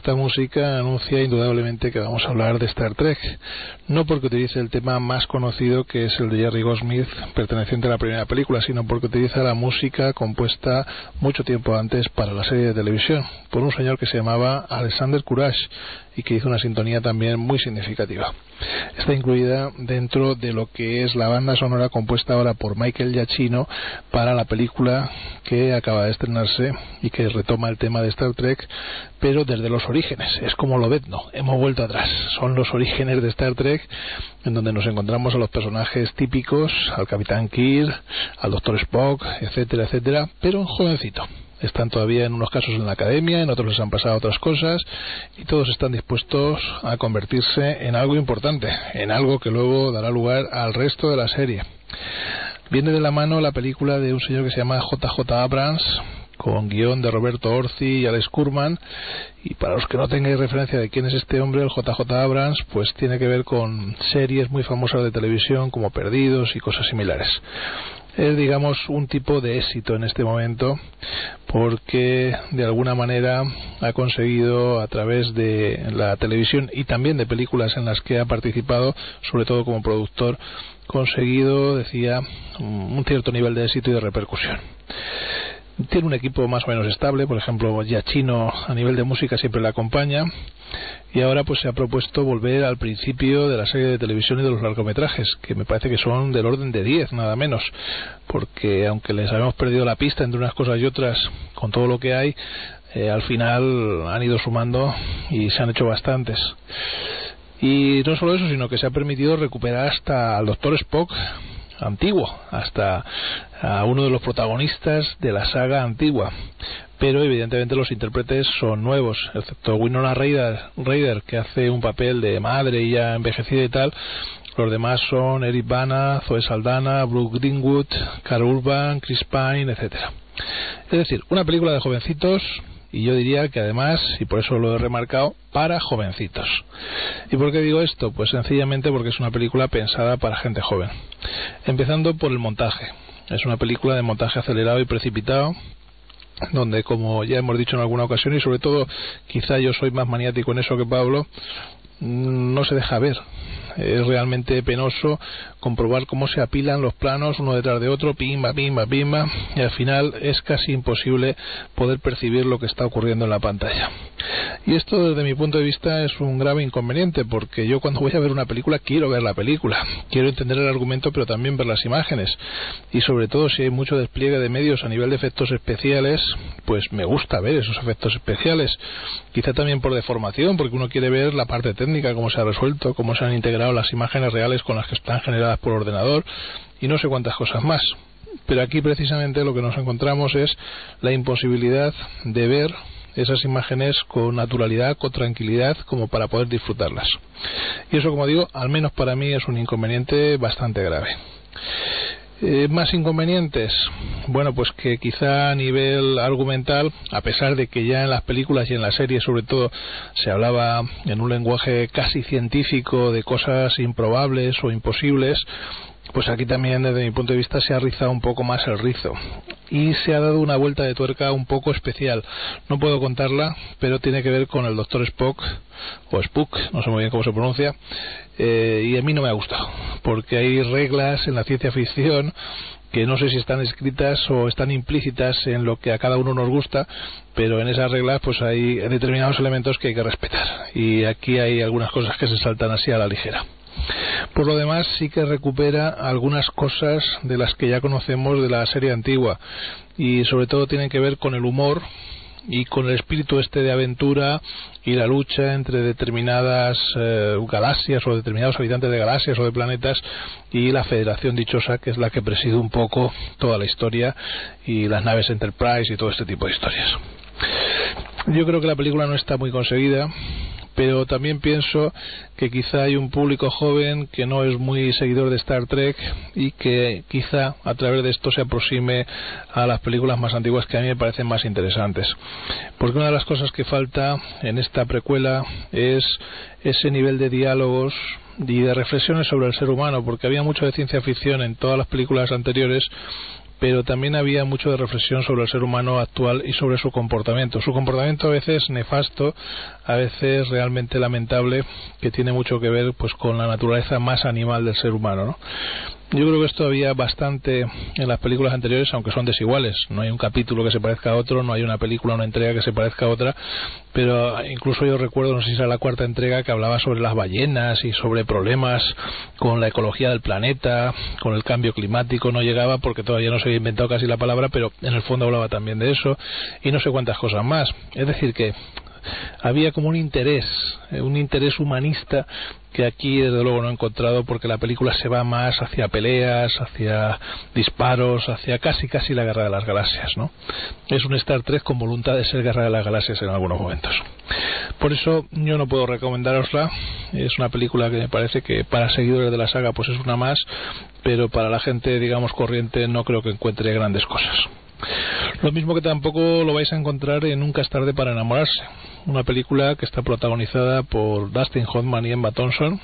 esta música anuncia indudablemente que vamos a hablar de Star Trek, no porque utilice el tema más conocido, que es el de Jerry Goldsmith, perteneciente a la primera película, sino porque utiliza la música compuesta mucho tiempo antes para la serie de televisión, por un señor que se llamaba Alexander Courage, y que hizo una sintonía también muy significativa. Está incluida dentro de lo que es la banda sonora compuesta ahora por Michael Giacchino para la película que acaba de estrenarse y que retoma el tema de Star Trek, pero desde los orígenes. Es como Lobezno, hemos vuelto atrás. Son los orígenes de Star Trek, en donde nos encontramos a los personajes típicos, al Capitán Kirk, al Doctor Spock, etcétera, etcétera, pero jovencito. Están todavía en unos casos en la academia, en otros les han pasado otras cosas, y todos están dispuestos a convertirse en algo importante, en algo que luego dará lugar al resto de la serie. Viene de la mano la película de un señor que se llama J J Abrams, con guión de Roberto Orci y Alex Kurman, y para los que no tengáis referencia de quién es este hombre, el J J Abrams, pues tiene que ver con series muy famosas de televisión como Perdidos y cosas similares. Es, digamos, un tipo de éxito en este momento, porque de alguna manera ha conseguido, a través de la televisión y también de películas en las que ha participado, sobre todo como productor, conseguido, decía, un cierto nivel de éxito y de repercusión. Tiene un equipo más o menos estable, por ejemplo, Giacchino a nivel de música siempre le acompaña, y ahora pues se ha propuesto volver al principio de la serie de televisión y de los largometrajes, que me parece que son del orden de diez, nada menos, porque aunque les habíamos perdido la pista entre unas cosas y otras con todo lo que hay, eh, al final han ido sumando y se han hecho bastantes. Y no solo eso, sino que se ha permitido recuperar hasta al Doctor Spock antiguo, hasta a uno de los protagonistas de la saga antigua, pero evidentemente los intérpretes son nuevos, excepto Winona Ryder, Ryder que hace un papel de madre y ya envejecida y tal. Los demás son Eric Bana, Zoe Saldana, Brooke Greenwood, Karl Urban, Chris Pine, etcétera. Es decir, una película de jovencitos, y yo diría que además, y por eso lo he remarcado, para jovencitos. ¿Y por qué digo esto? Pues sencillamente porque es una película pensada para gente joven. Empezando por el montaje. Es una película de montaje acelerado y precipitado, donde, como ya hemos dicho en alguna ocasión, y sobre todo quizá yo soy más maniático en eso que Pablo, no se deja ver. Es realmente penoso comprobar cómo se apilan los planos uno detrás de otro, pimba, pimba, pimba, y al final es casi imposible poder percibir lo que está ocurriendo en la pantalla. Y esto, desde mi punto de vista, es un grave inconveniente, porque yo cuando voy a ver una película quiero ver la película, quiero entender el argumento, pero también ver las imágenes, y sobre todo si hay mucho despliegue de medios a nivel de efectos especiales, pues me gusta ver esos efectos especiales, quizá también por deformación, porque uno quiere ver la parte técnica, cómo se ha resuelto, cómo se han integrado las imágenes reales con las que están generadas por ordenador y no sé cuántas cosas más. Pero aquí precisamente lo que nos encontramos es la imposibilidad de ver esas imágenes con naturalidad, con tranquilidad, como para poder disfrutarlas. Y eso, como digo, al menos para mí es un inconveniente bastante grave. Eh, más inconvenientes, bueno, pues que quizá a nivel argumental, a pesar de que ya en las películas y en la serie sobre todo se hablaba en un lenguaje casi científico de cosas improbables o imposibles, pues aquí también, desde mi punto de vista, se ha rizado un poco más el rizo y se ha dado una vuelta de tuerca un poco especial. No puedo contarla, pero tiene que ver con el Doctor Spock, o Spook, no sé muy bien cómo se pronuncia, eh, y a mí no me ha gustado, porque hay reglas en la ciencia ficción que no sé si están escritas o están implícitas en lo que a cada uno nos gusta, pero en esas reglas pues hay determinados elementos que hay que respetar, y aquí hay algunas cosas que se saltan así a la ligera. Por lo demás, sí que recupera algunas cosas de las que ya conocemos de la serie antigua, y sobre todo tienen que ver con el humor y con el espíritu este de aventura y la lucha entre determinadas eh, galaxias o determinados habitantes de galaxias o de planetas y la Federación Dichosa, que es la que preside un poco toda la historia, y las naves Enterprise y todo este tipo de historias. Yo creo que la película no está muy conseguida, pero también pienso que quizá hay un público joven que no es muy seguidor de Star Trek y que quizá a través de esto se aproxime a las películas más antiguas, que a mí me parecen más interesantes. Porque una de las cosas que falta en esta precuela es ese nivel de diálogos y de reflexiones sobre el ser humano, porque había mucho de ciencia ficción en todas las películas anteriores, pero también había mucho de reflexión sobre el ser humano actual y sobre su comportamiento. Su comportamiento a veces nefasto, a veces realmente lamentable, que tiene mucho que ver pues con la naturaleza más animal del ser humano, ¿no? Yo creo que esto había bastante en las películas anteriores, aunque son desiguales. No hay un capítulo que se parezca a otro, no hay una película, una entrega que se parezca a otra, pero incluso yo recuerdo, no sé si era la cuarta entrega, que hablaba sobre las ballenas y sobre problemas con la ecología del planeta, con el cambio climático. No llegaba porque todavía no se había inventado casi la palabra, pero en el fondo hablaba también de eso y no sé cuántas cosas más. Es decir que había como un interés, un interés humanista que aquí desde luego no he encontrado, porque la película se va más hacia peleas, hacia disparos, hacia casi casi la Guerra de las Galaxias, ¿no? Es un Star Trek con voluntad de ser Guerra de las Galaxias en algunos momentos. Por eso yo no puedo recomendárosla. Es una película que me parece que para seguidores de la saga pues es una más, pero para la gente digamos corriente no creo que encuentre grandes cosas. Lo mismo que tampoco lo vais a encontrar en Nunca es tarde para enamorarse, una película que está protagonizada por Dustin Hoffman y Emma Thompson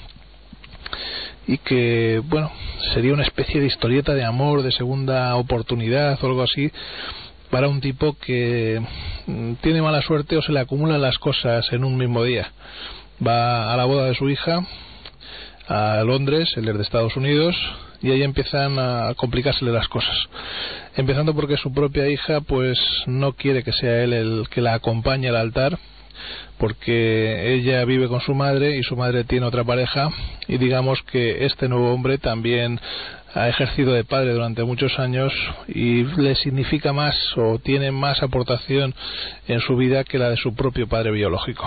y que, bueno, sería una especie de historieta de amor, de segunda oportunidad o algo así, para un tipo que tiene mala suerte o se le acumulan las cosas en un mismo día. Va a la boda de su hija a Londres, él es de Estados Unidos, y ahí empiezan a complicársele las cosas, empezando porque su propia hija pues no quiere que sea él el que la acompañe al altar, porque ella vive con su madre y su madre tiene otra pareja, y digamos que este nuevo hombre también ha ejercido de padre durante muchos años y le significa más o tiene más aportación en su vida que la de su propio padre biológico.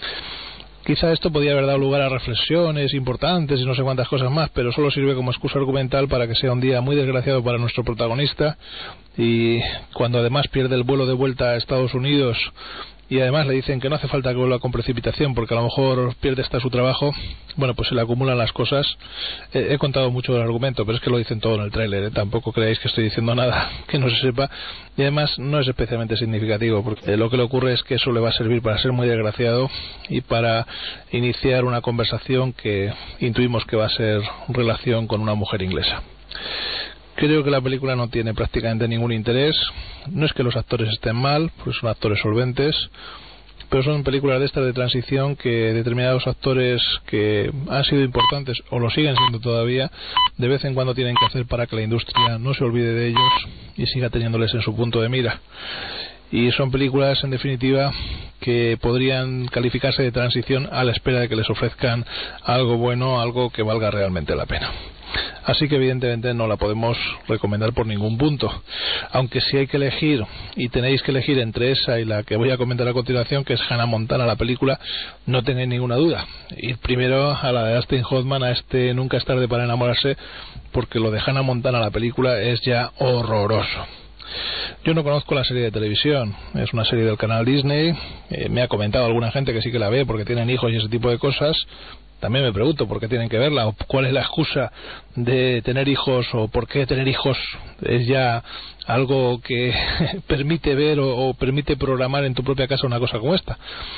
Quizá esto podía haber dado lugar a reflexiones importantes y no sé cuántas cosas más, pero solo sirve como excusa argumental para que sea un día muy desgraciado para nuestro protagonista, y cuando además pierde el vuelo de vuelta a Estados Unidos y además le dicen que no hace falta que vuelva con precipitación porque a lo mejor pierde hasta su trabajo, bueno, pues se le acumulan las cosas. Eh, he contado mucho del argumento, pero es que lo dicen todo en el tráiler, ¿eh? Tampoco creáis que estoy diciendo nada que no se sepa, y además no es especialmente significativo, porque lo que le ocurre es que eso le va a servir para ser muy desgraciado y para iniciar una conversación que intuimos que va a ser relación con una mujer inglesa. Creo que la película no tiene prácticamente ningún interés. No es que los actores estén mal, pues son actores solventes, pero son películas de estas de transición que determinados actores que han sido importantes o lo siguen siendo todavía, de vez en cuando tienen que hacer para que la industria no se olvide de ellos y siga teniéndoles en su punto de mira. Y son películas, en definitiva, que podrían calificarse de transición a la espera de que les ofrezcan algo bueno, algo que valga realmente la pena. Así que evidentemente no la podemos recomendar por ningún punto, aunque si hay que elegir y tenéis que elegir entre esa y la que voy a comentar a continuación, que es Hannah Montana la película, no tengáis ninguna duda, ir primero a la de Dustin Hoffman, a este Nunca es tarde para enamorarse, porque lo de Hannah Montana la película es ya horroroso. Yo no conozco la serie de televisión, es una serie del canal Disney, eh, me ha comentado alguna gente que sí que la ve porque tienen hijos y ese tipo de cosas. También me pregunto por qué tienen que verla o cuál es la excusa de tener hijos o por qué tener hijos es ya algo que permite ver o, o permite programar en tu propia casa una cosa como esta.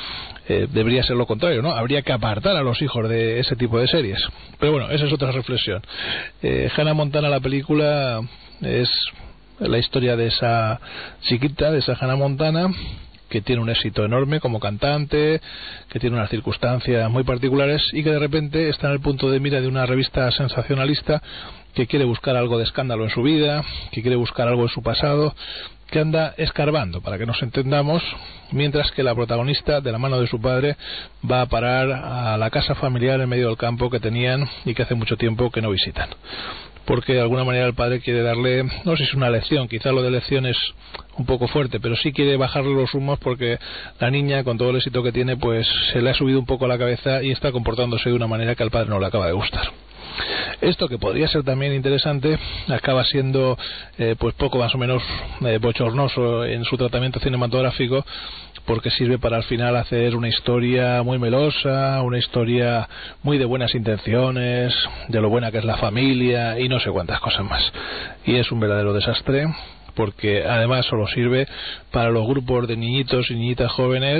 Eh, debería ser lo contrario, ¿no? Habría que apartar a los hijos de ese tipo de series. Pero bueno, esa es otra reflexión. Eh, Hannah Montana la película es la historia de esa chiquita, de esa Hannah Montana, que tiene un éxito enorme como cantante, que tiene unas circunstancias muy particulares y que de repente está en el punto de mira de una revista sensacionalista que quiere buscar algo de escándalo en su vida, que quiere buscar algo en su pasado, que anda escarbando, para que nos entendamos, mientras que la protagonista, de la mano de su padre, va a parar a la casa familiar en medio del campo que tenían y que hace mucho tiempo que no visitan. Porque de alguna manera el padre quiere darle, no sé si es una lección, quizá lo de lección es un poco fuerte, pero sí quiere bajarle los humos porque la niña, con todo el éxito que tiene, pues se le ha subido un poco a la cabeza y está comportándose de una manera que al padre no le acaba de gustar. Esto, que podría ser también interesante, acaba siendo eh, pues poco más o menos eh, bochornoso en su tratamiento cinematográfico, porque sirve para al final hacer una historia muy melosa, una historia muy de buenas intenciones, de lo buena que es la familia y no sé cuántas cosas más. Y es un verdadero desastre, porque además solo sirve para los grupos de niñitos y niñitas jóvenes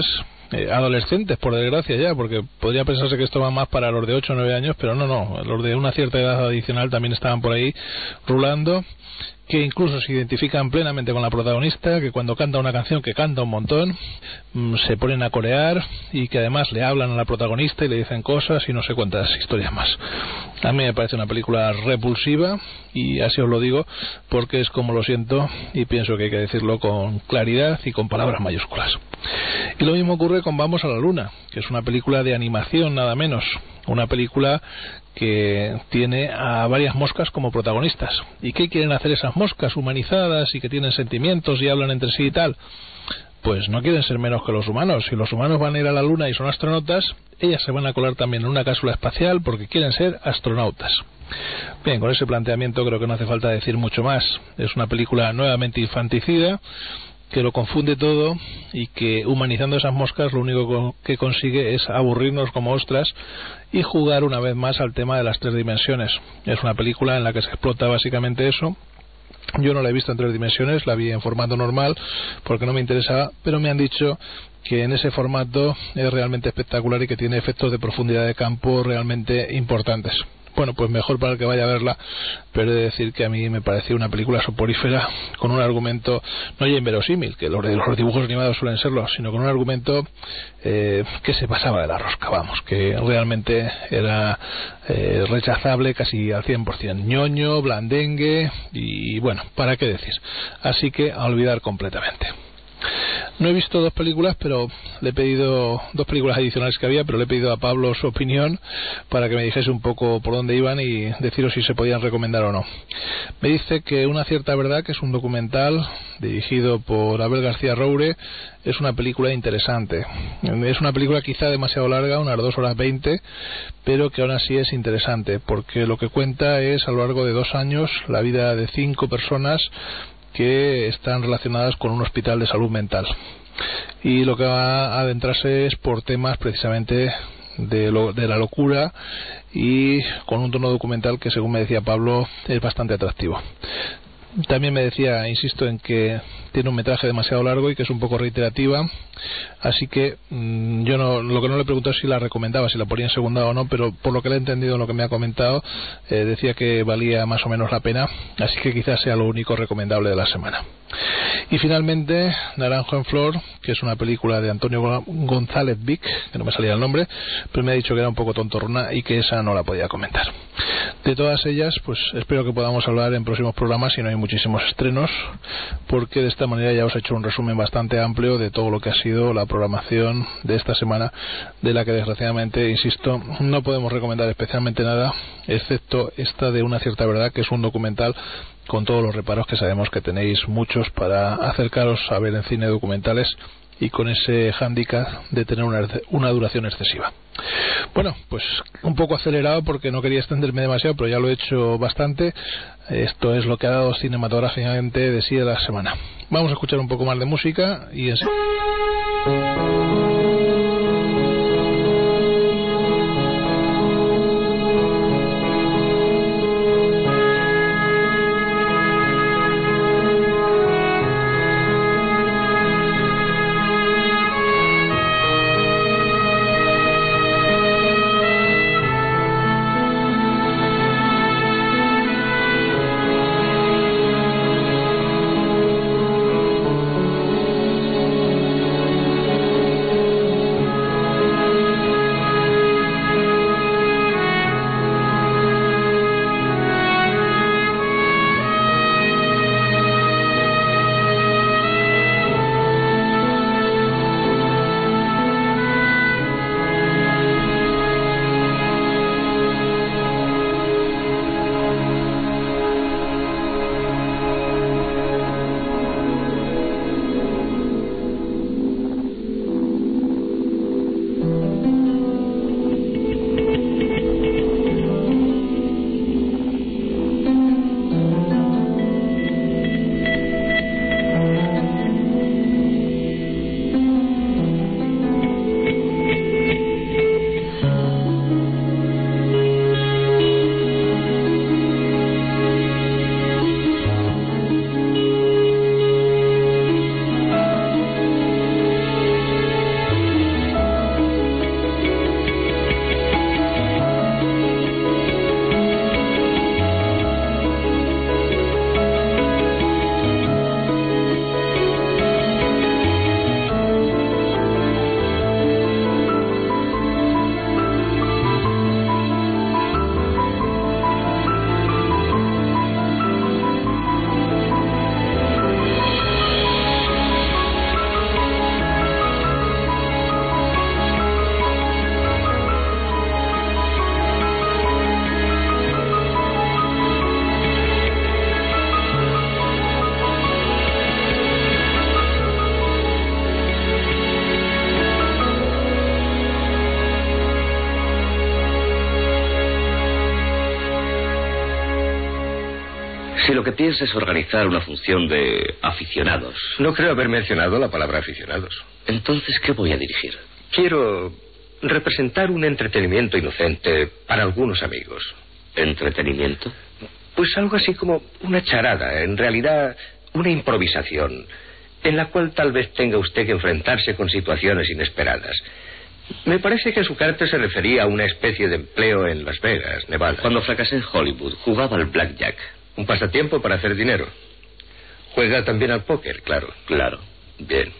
eh, adolescentes, por desgracia ya, porque podría pensarse que esto va más para los de ocho o nueve años, pero no, no, los de una cierta edad adicional también estaban por ahí rulando, que incluso se identifican plenamente con la protagonista, que cuando canta una canción, que canta un montón, mmm, se ponen a corear y que además le hablan a la protagonista y le dicen cosas y no sé cuántas historias más. A mí me parece una película repulsiva y así os lo digo porque es como lo siento y pienso que hay que decirlo con claridad y con palabras mayúsculas. Y lo mismo ocurre con Vamos a la Luna, que es una película de animación nada menos, una película que tiene a varias moscas como protagonistas. ¿Y qué quieren hacer esas moscas humanizadas y que tienen sentimientos y hablan entre sí y tal? Pues no quieren ser menos que los humanos. Si los humanos van a ir a la Luna y son astronautas, ellas se van a colar también en una cápsula espacial porque quieren ser astronautas. Bien, con ese planteamiento creo que no hace falta decir mucho más. Es una película nuevamente infanticida, que lo confunde todo y que humanizando esas moscas lo único que consigue es aburrirnos como ostras y jugar una vez más al tema de las tres dimensiones. Es una película en la que se explota básicamente eso. Yo no la he visto en tres dimensiones, la vi en formato normal porque no me interesaba, pero me han dicho que en ese formato es realmente espectacular y que tiene efectos de profundidad de campo realmente importantes. Bueno, pues mejor para el que vaya a verla, pero he de decir que a mí me pareció una película soporífera con un argumento no ya inverosímil, que los, los dibujos animados suelen serlo, sino con un argumento eh, que se pasaba de la rosca, vamos, que realmente era eh, rechazable casi al cien por ciento, ñoño, blandengue y bueno, ¿para qué decir? Así que a olvidar completamente. No he visto dos películas, pero le he pedido dos películas adicionales que había, pero le he pedido a Pablo su opinión para que me dijese un poco por dónde iban y deciros si se podían recomendar o no. Me dice que Una cierta verdad, que es un documental dirigido por Abel García Roure, es una película interesante. Es una película quizá demasiado larga, unas dos horas veinte, pero que aún así es interesante, porque lo que cuenta es a lo largo de dos años la vida de cinco personas que están relacionadas con un hospital de salud mental, y lo que va a adentrarse es por temas precisamente de, lo, de la locura y con un tono documental que, según me decía Pablo, es bastante atractivo. También me decía, insisto en que tiene un metraje demasiado largo y que es un poco reiterativa, así que mmm, yo no, lo que no le pregunté es si la recomendaba, si la ponía en segunda o no, pero por lo que le he entendido, lo que me ha comentado, eh, decía que valía más o menos la pena, así que quizás sea lo único recomendable de la semana. Y finalmente Naranjo en Flor, que es una película de Antonio González Vic, que no me salía el nombre, pero me ha dicho que era un poco tontorrona y que esa no la podía comentar. De todas ellas, pues espero que podamos hablar en próximos programas si no hay muchísimos estrenos, porque de esta manera ya os he hecho un resumen bastante amplio de todo lo que ha sido la programación de esta semana, de la que desgraciadamente, insisto, no podemos recomendar especialmente nada, excepto esta de Una cierta verdad, que es un documental con todos los reparos que sabemos que tenéis muchos para acercaros a ver en cine documentales y con ese hándicap de tener una, una duración excesiva. Bueno, pues un poco acelerado porque no quería extenderme demasiado, pero ya lo he hecho bastante. Esto es lo que ha dado cinematográficamente de sí de la semana. Vamos a escuchar un poco más de música y enseguida. Si lo que piensa es organizar una función de aficionados... No creo haber mencionado la palabra aficionados. Entonces, ¿qué voy a dirigir? Quiero representar un entretenimiento inocente para algunos amigos. ¿Entretenimiento? Pues algo así como una charada, en realidad una improvisación, en la cual tal vez tenga usted que enfrentarse con situaciones inesperadas. Me parece que en su carta se refería a una especie de empleo en Las Vegas, Nevada. Cuando fracasé en Hollywood, jugaba al blackjack. Un pasatiempo para hacer dinero. Juega también al póker, claro. Claro. Bien.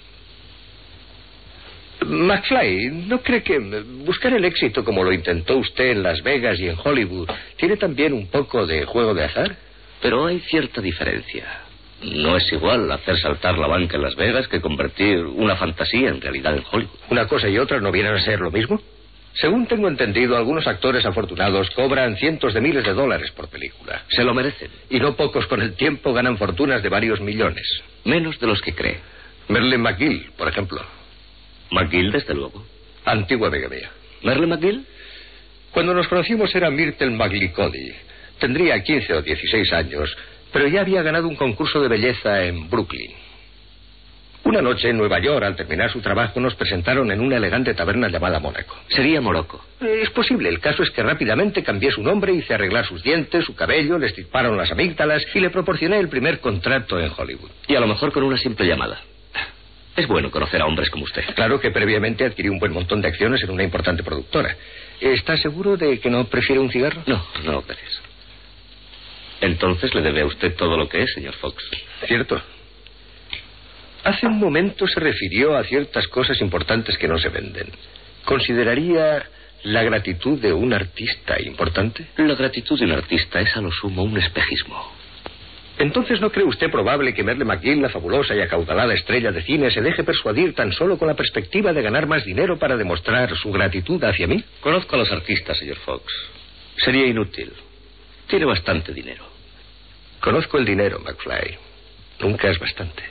McFly, ¿no cree que buscar el éxito como lo intentó usted en Las Vegas y en Hollywood tiene también un poco de juego de azar? Pero hay cierta diferencia. No es igual hacer saltar la banca en Las Vegas que convertir una fantasía en realidad en Hollywood. ¿Una cosa y otra no vienen a ser lo mismo? Según tengo entendido, algunos actores afortunados cobran cientos de miles de dólares por película. Se lo merecen. Y no pocos con el tiempo ganan fortunas de varios millones. Menos de los que cree. Merlin McGill, por ejemplo. McGill, desde luego. Antigua amiga mía. ¿Merlin McGill? Cuando nos conocimos era Myrtle McGillicuddy. Tendría quince o dieciséis años, pero ya había ganado un concurso de belleza en Brooklyn. Una noche en Nueva York, al terminar su trabajo, nos presentaron en una elegante taberna llamada Mónaco. Sería Morocco. Es posible. El caso es que rápidamente cambié su nombre, hice arreglar sus dientes, su cabello, le estirparon las amígdalas y le proporcioné el primer contrato en Hollywood. Y a lo mejor con una simple llamada. Es bueno conocer a hombres como usted. Claro que previamente adquirí un buen montón de acciones en una importante productora. ¿Está seguro de que no prefiere un cigarro? No, no, gracias. Entonces le debe a usted todo lo que es, señor Fox. Cierto. Hace un momento se refirió a ciertas cosas importantes que no se venden. ¿Consideraría la gratitud de un artista importante? La gratitud de un artista es a lo sumo un espejismo. Entonces, ¿no cree usted probable que Merle McGill, la fabulosa y acaudalada estrella de cine, se deje persuadir tan solo con la perspectiva de ganar más dinero para demostrar su gratitud hacia mí? Conozco a los artistas, señor Fox. Sería inútil. Tiene bastante dinero. Conozco el dinero, McFly. Nunca es bastante.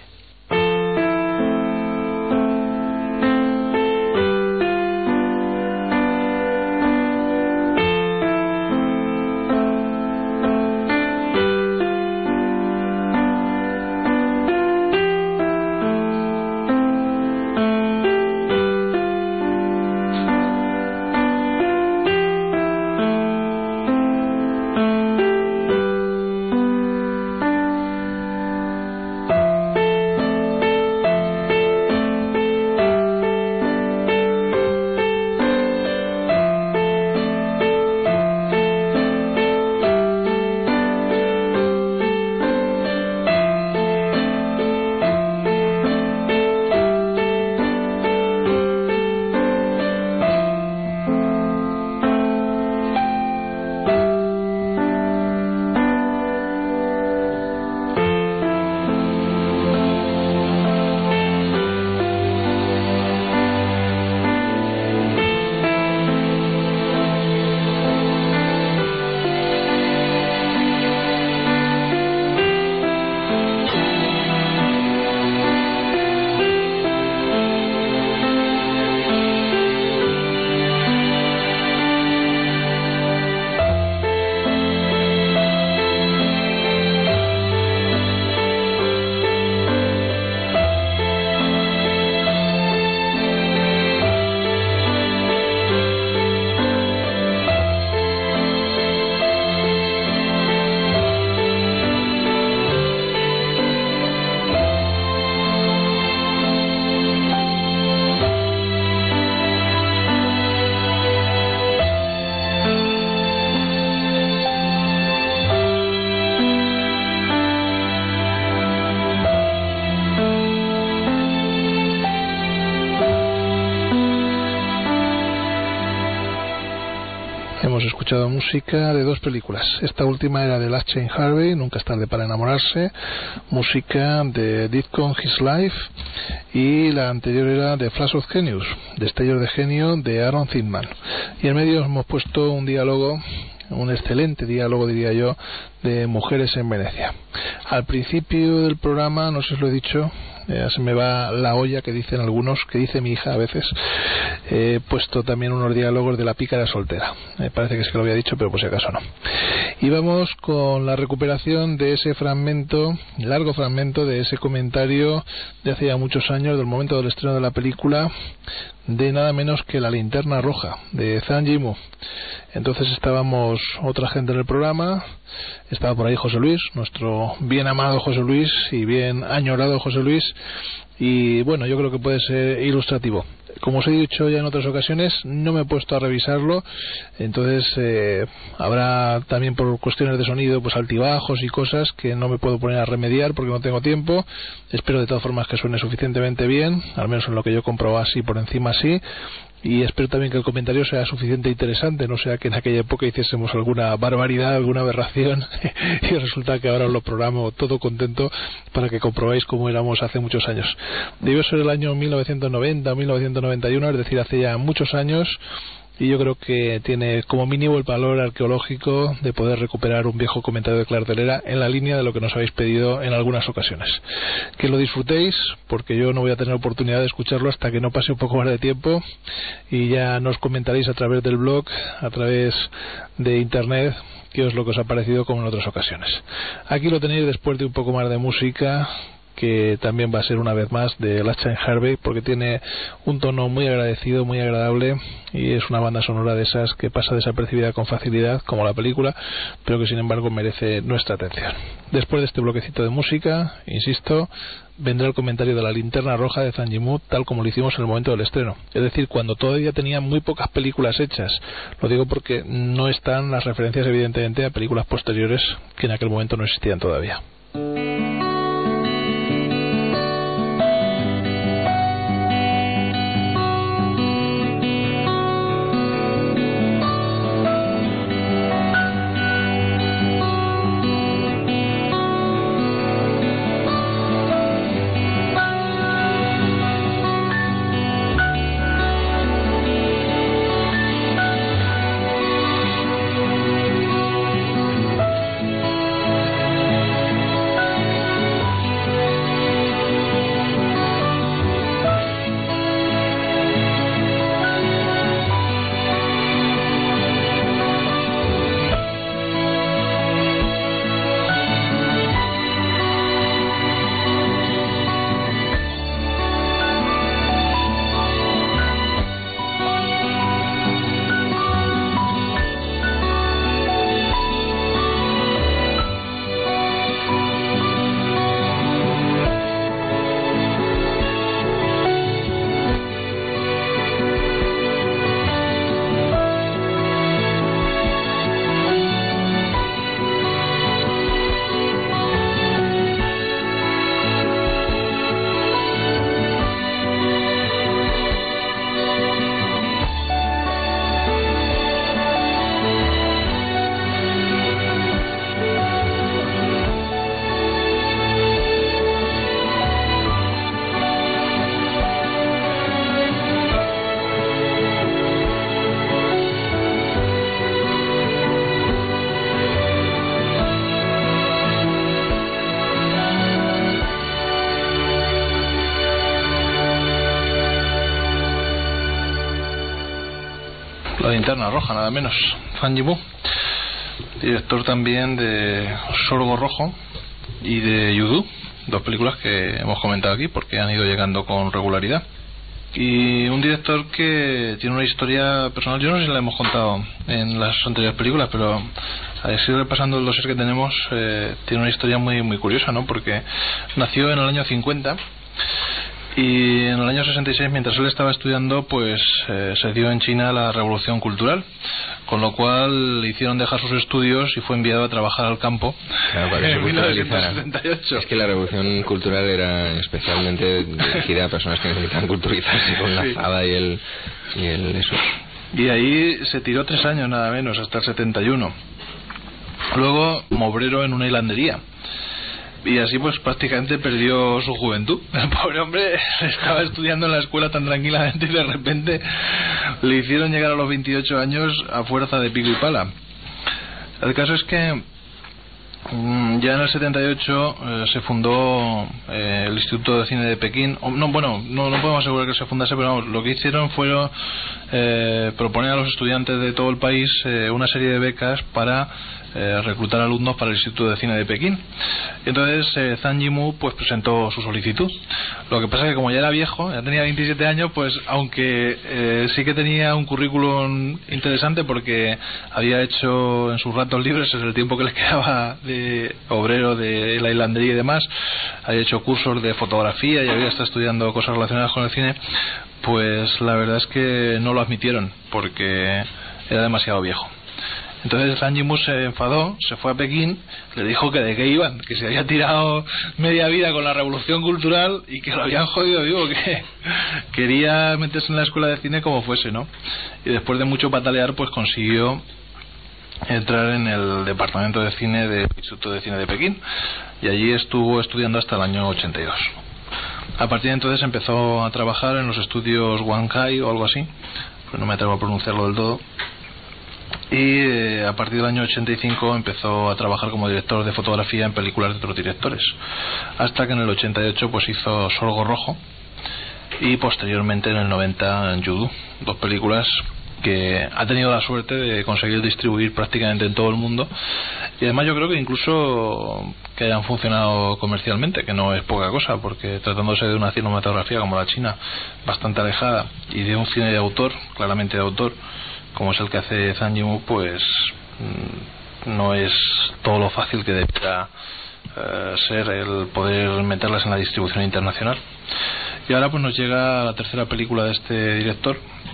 Hemos escuchado música de dos películas. Esta última era de Lachen Harvey, Nunca es tarde para enamorarse, música de Ditko His Life, y la anterior era de Flash of Genius, Destellos de genio, de Aaron Zimmerman. Y en medio hemos puesto un diálogo, un excelente diálogo diría yo, de Mujeres en Venecia. Al principio del programa, no sé si lo he dicho, ya se me va la olla, que dicen algunos, que dice mi hija a veces. He puesto también unos diálogos de La pícara soltera, me parece que es que lo había dicho, pero por si acaso no. Y vamos con la recuperación de ese fragmento, largo fragmento de ese comentario de hace ya muchos años, del momento del estreno de la película, de nada menos que La linterna roja, de Zhang Yimou. Entonces estábamos otra gente en el programa, estaba por ahí José Luis, nuestro bien amado José Luis y bien añorado José Luis, y bueno, yo creo que puede ser ilustrativo. Como os he dicho ya en otras ocasiones, no me he puesto a revisarlo, entonces eh, habrá también por cuestiones de sonido pues altibajos y cosas que no me puedo poner a remediar porque no tengo tiempo. Espero de todas formas que suene suficientemente bien, al menos en lo que yo compro así por encima sí. Y espero también que el comentario sea suficiente e interesante, no sea que en aquella época hiciésemos alguna barbaridad, alguna aberración y resulta que ahora os lo programo todo contento para que comprobéis cómo éramos hace muchos años. Debió ser el año mil novecientos noventa o mil novecientos noventa y uno, es decir, hace ya muchos años, y yo creo que tiene como mínimo el valor arqueológico de poder recuperar un viejo comentario de Clartelera en la línea de lo que nos habéis pedido en algunas ocasiones. Que lo disfrutéis, porque yo no voy a tener oportunidad de escucharlo hasta que no pase un poco más de tiempo, y ya nos comentaréis a través del blog, a través de internet, qué es lo que os ha parecido como en otras ocasiones. Aquí lo tenéis después de un poco más de música, que también va a ser una vez más de Lacha Harvey, porque tiene un tono muy agradecido, muy agradable, y es una banda sonora de esas que pasa desapercibida con facilidad, como la película, pero que sin embargo merece nuestra atención. Después de este bloquecito de música, insisto, vendrá el comentario de La linterna roja de Zhang Yimou, tal como lo hicimos en el momento del estreno, es decir, cuando todavía tenía muy pocas películas hechas. Lo digo porque no están las referencias evidentemente a películas posteriores que en aquel momento no existían todavía. La linterna roja, nada menos. Zhang Yimou, director también de Sorgo Rojo y de Yudu, dos películas que hemos comentado aquí porque han ido llegando con regularidad. Y un director que tiene una historia personal, yo no sé si la hemos contado en las anteriores películas, pero así repasando el dossier que tenemos, eh, tiene una historia muy muy curiosa, ¿no? Porque nació en el año cincuenta y en el año sesenta y seis, mientras él estaba estudiando, pues eh, se dio en China la Revolución Cultural, con lo cual le hicieron dejar sus estudios y fue enviado a trabajar al campo. Claro, para que en se mil novecientos setenta y ocho. Es que la Revolución Cultural era especialmente dirigida a personas que necesitan culturizarse con la fada y el, y el eso. Y ahí se tiró tres años nada menos, hasta el setenta y uno. Luego, obrero en una hilandería. Y así pues prácticamente perdió su juventud. El pobre hombre estaba estudiando en la escuela tan tranquilamente y de repente le hicieron llegar a los veintiocho años a fuerza de pico y pala. El caso es que Ya en el setenta y ocho eh, se fundó eh, el Instituto de Cine de Pekín. O, no, bueno, no, no podemos asegurar que se fundase, pero vamos, lo que hicieron fue eh, proponer a los estudiantes de todo el país eh, una serie de becas para eh, reclutar alumnos para el Instituto de Cine de Pekín. Entonces eh, Zhang Yimou pues presentó su solicitud. Lo que pasa es que como ya era viejo, ya tenía veintisiete años, pues aunque eh, sí que tenía un currículum interesante porque había hecho en sus ratos libres, es el tiempo que le quedaba de obrero de la hilandería y demás, había hecho cursos de fotografía y había estado estudiando cosas relacionadas con el cine, pues la verdad es que no lo admitieron porque era demasiado viejo. Entonces Zhang Yimou se enfadó, se fue a Pekín, le dijo que de qué iban, que se había tirado media vida con la revolución cultural y que lo habían jodido vivo, que quería meterse en la escuela de cine como fuese, ¿no? Y después de mucho patalear, pues consiguió entrar en el departamento de cine del Instituto de Cine de Pekín y allí estuvo estudiando hasta el año ochenta y dos. A partir de entonces empezó a trabajar en los estudios Wankai o algo así, pues no me atrevo a pronunciarlo del todo. Y eh, a partir del año ochenta y cinco empezó a trabajar como director de fotografía en películas de otros directores, hasta que en el ochenta y ocho pues hizo Sorgo Rojo y posteriormente en el noventa en Judo, dos películas que ha tenido la suerte de conseguir distribuir prácticamente en todo el mundo, y además yo creo que incluso que hayan funcionado comercialmente, que no es poca cosa, porque tratándose de una cinematografía como la china, bastante alejada, y de un cine de autor, claramente de autor, como es el que hace Zhang Yimou, pues no es todo lo fácil que debería eh, ser el poder meterlas en la distribución internacional. Y ahora pues nos llega la tercera película de este director,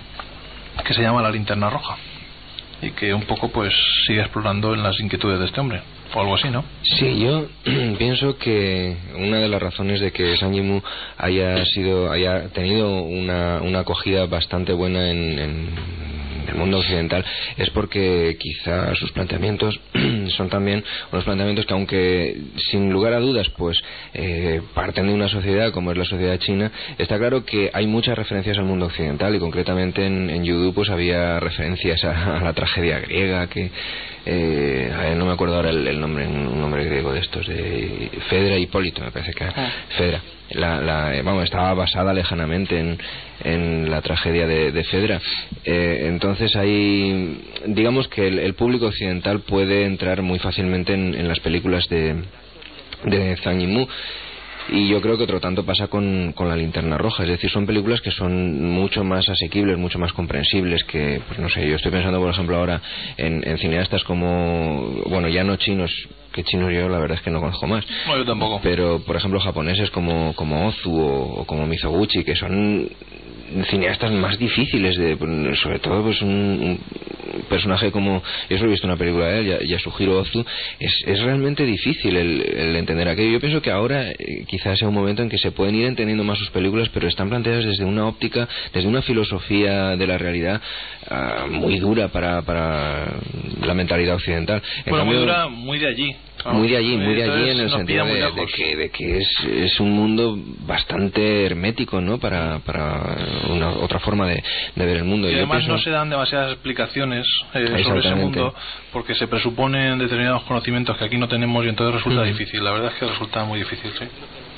que se llama La Linterna Roja, y que un poco pues sigue explorando en las inquietudes de este hombre, o algo así, ¿no? Sí, yo pienso que una de las razones de que Zhang Yimou haya sido haya tenido una, una acogida bastante buena en, en el mundo occidental es porque quizá sus planteamientos son también unos planteamientos que, aunque sin lugar a dudas pues eh, parten de una sociedad como es la sociedad china, está claro que hay muchas referencias al mundo occidental, y concretamente en, en Judo pues había referencias a, a la tragedia griega, que eh, a ver, no me acuerdo ahora el, el nombre, un nombre griego de estos, de Fedra Hipólito me parece que era. Ah. Fedra La, la, vamos, estaba basada lejanamente en, en la tragedia de, de Fedra. Eh, entonces hay, digamos que el, el público occidental puede entrar muy fácilmente en, en las películas de, de Zhang Yimou. Y yo creo que otro tanto pasa con, con La Linterna Roja, es decir, son películas que son mucho más asequibles, mucho más comprensibles, que, pues no sé, yo estoy pensando por ejemplo ahora en, en cineastas como, bueno, ya no chinos, que chinos yo la verdad es que no conozco más. No, yo tampoco. Pero por ejemplo japoneses como, como Ozu o, o como Mizoguchi, que son cineastas más difíciles de, sobre todo pues un, un personaje como, yo solo he visto una película de él, Yasuhiro Ozu, es, es realmente difícil el, el entender aquello. Yo pienso que ahora eh, quizás sea un momento en que se pueden ir entendiendo más sus películas, pero están planteadas desde una óptica, desde una filosofía de la realidad uh, muy dura para, para la mentalidad occidental. En bueno, cambio, muy dura, muy de allí. Muy de allí, muy de allí en el nos sentido pilla muy de, de lejos. que, de que es, es un mundo bastante hermético, ¿no? Para, para una otra forma de, de ver el mundo. Y Yo además pienso... no se dan demasiadas explicaciones eh, sobre ese mundo, porque se presuponen determinados conocimientos que aquí no tenemos, y entonces resulta mm. difícil. La verdad es que resulta muy difícil, sí.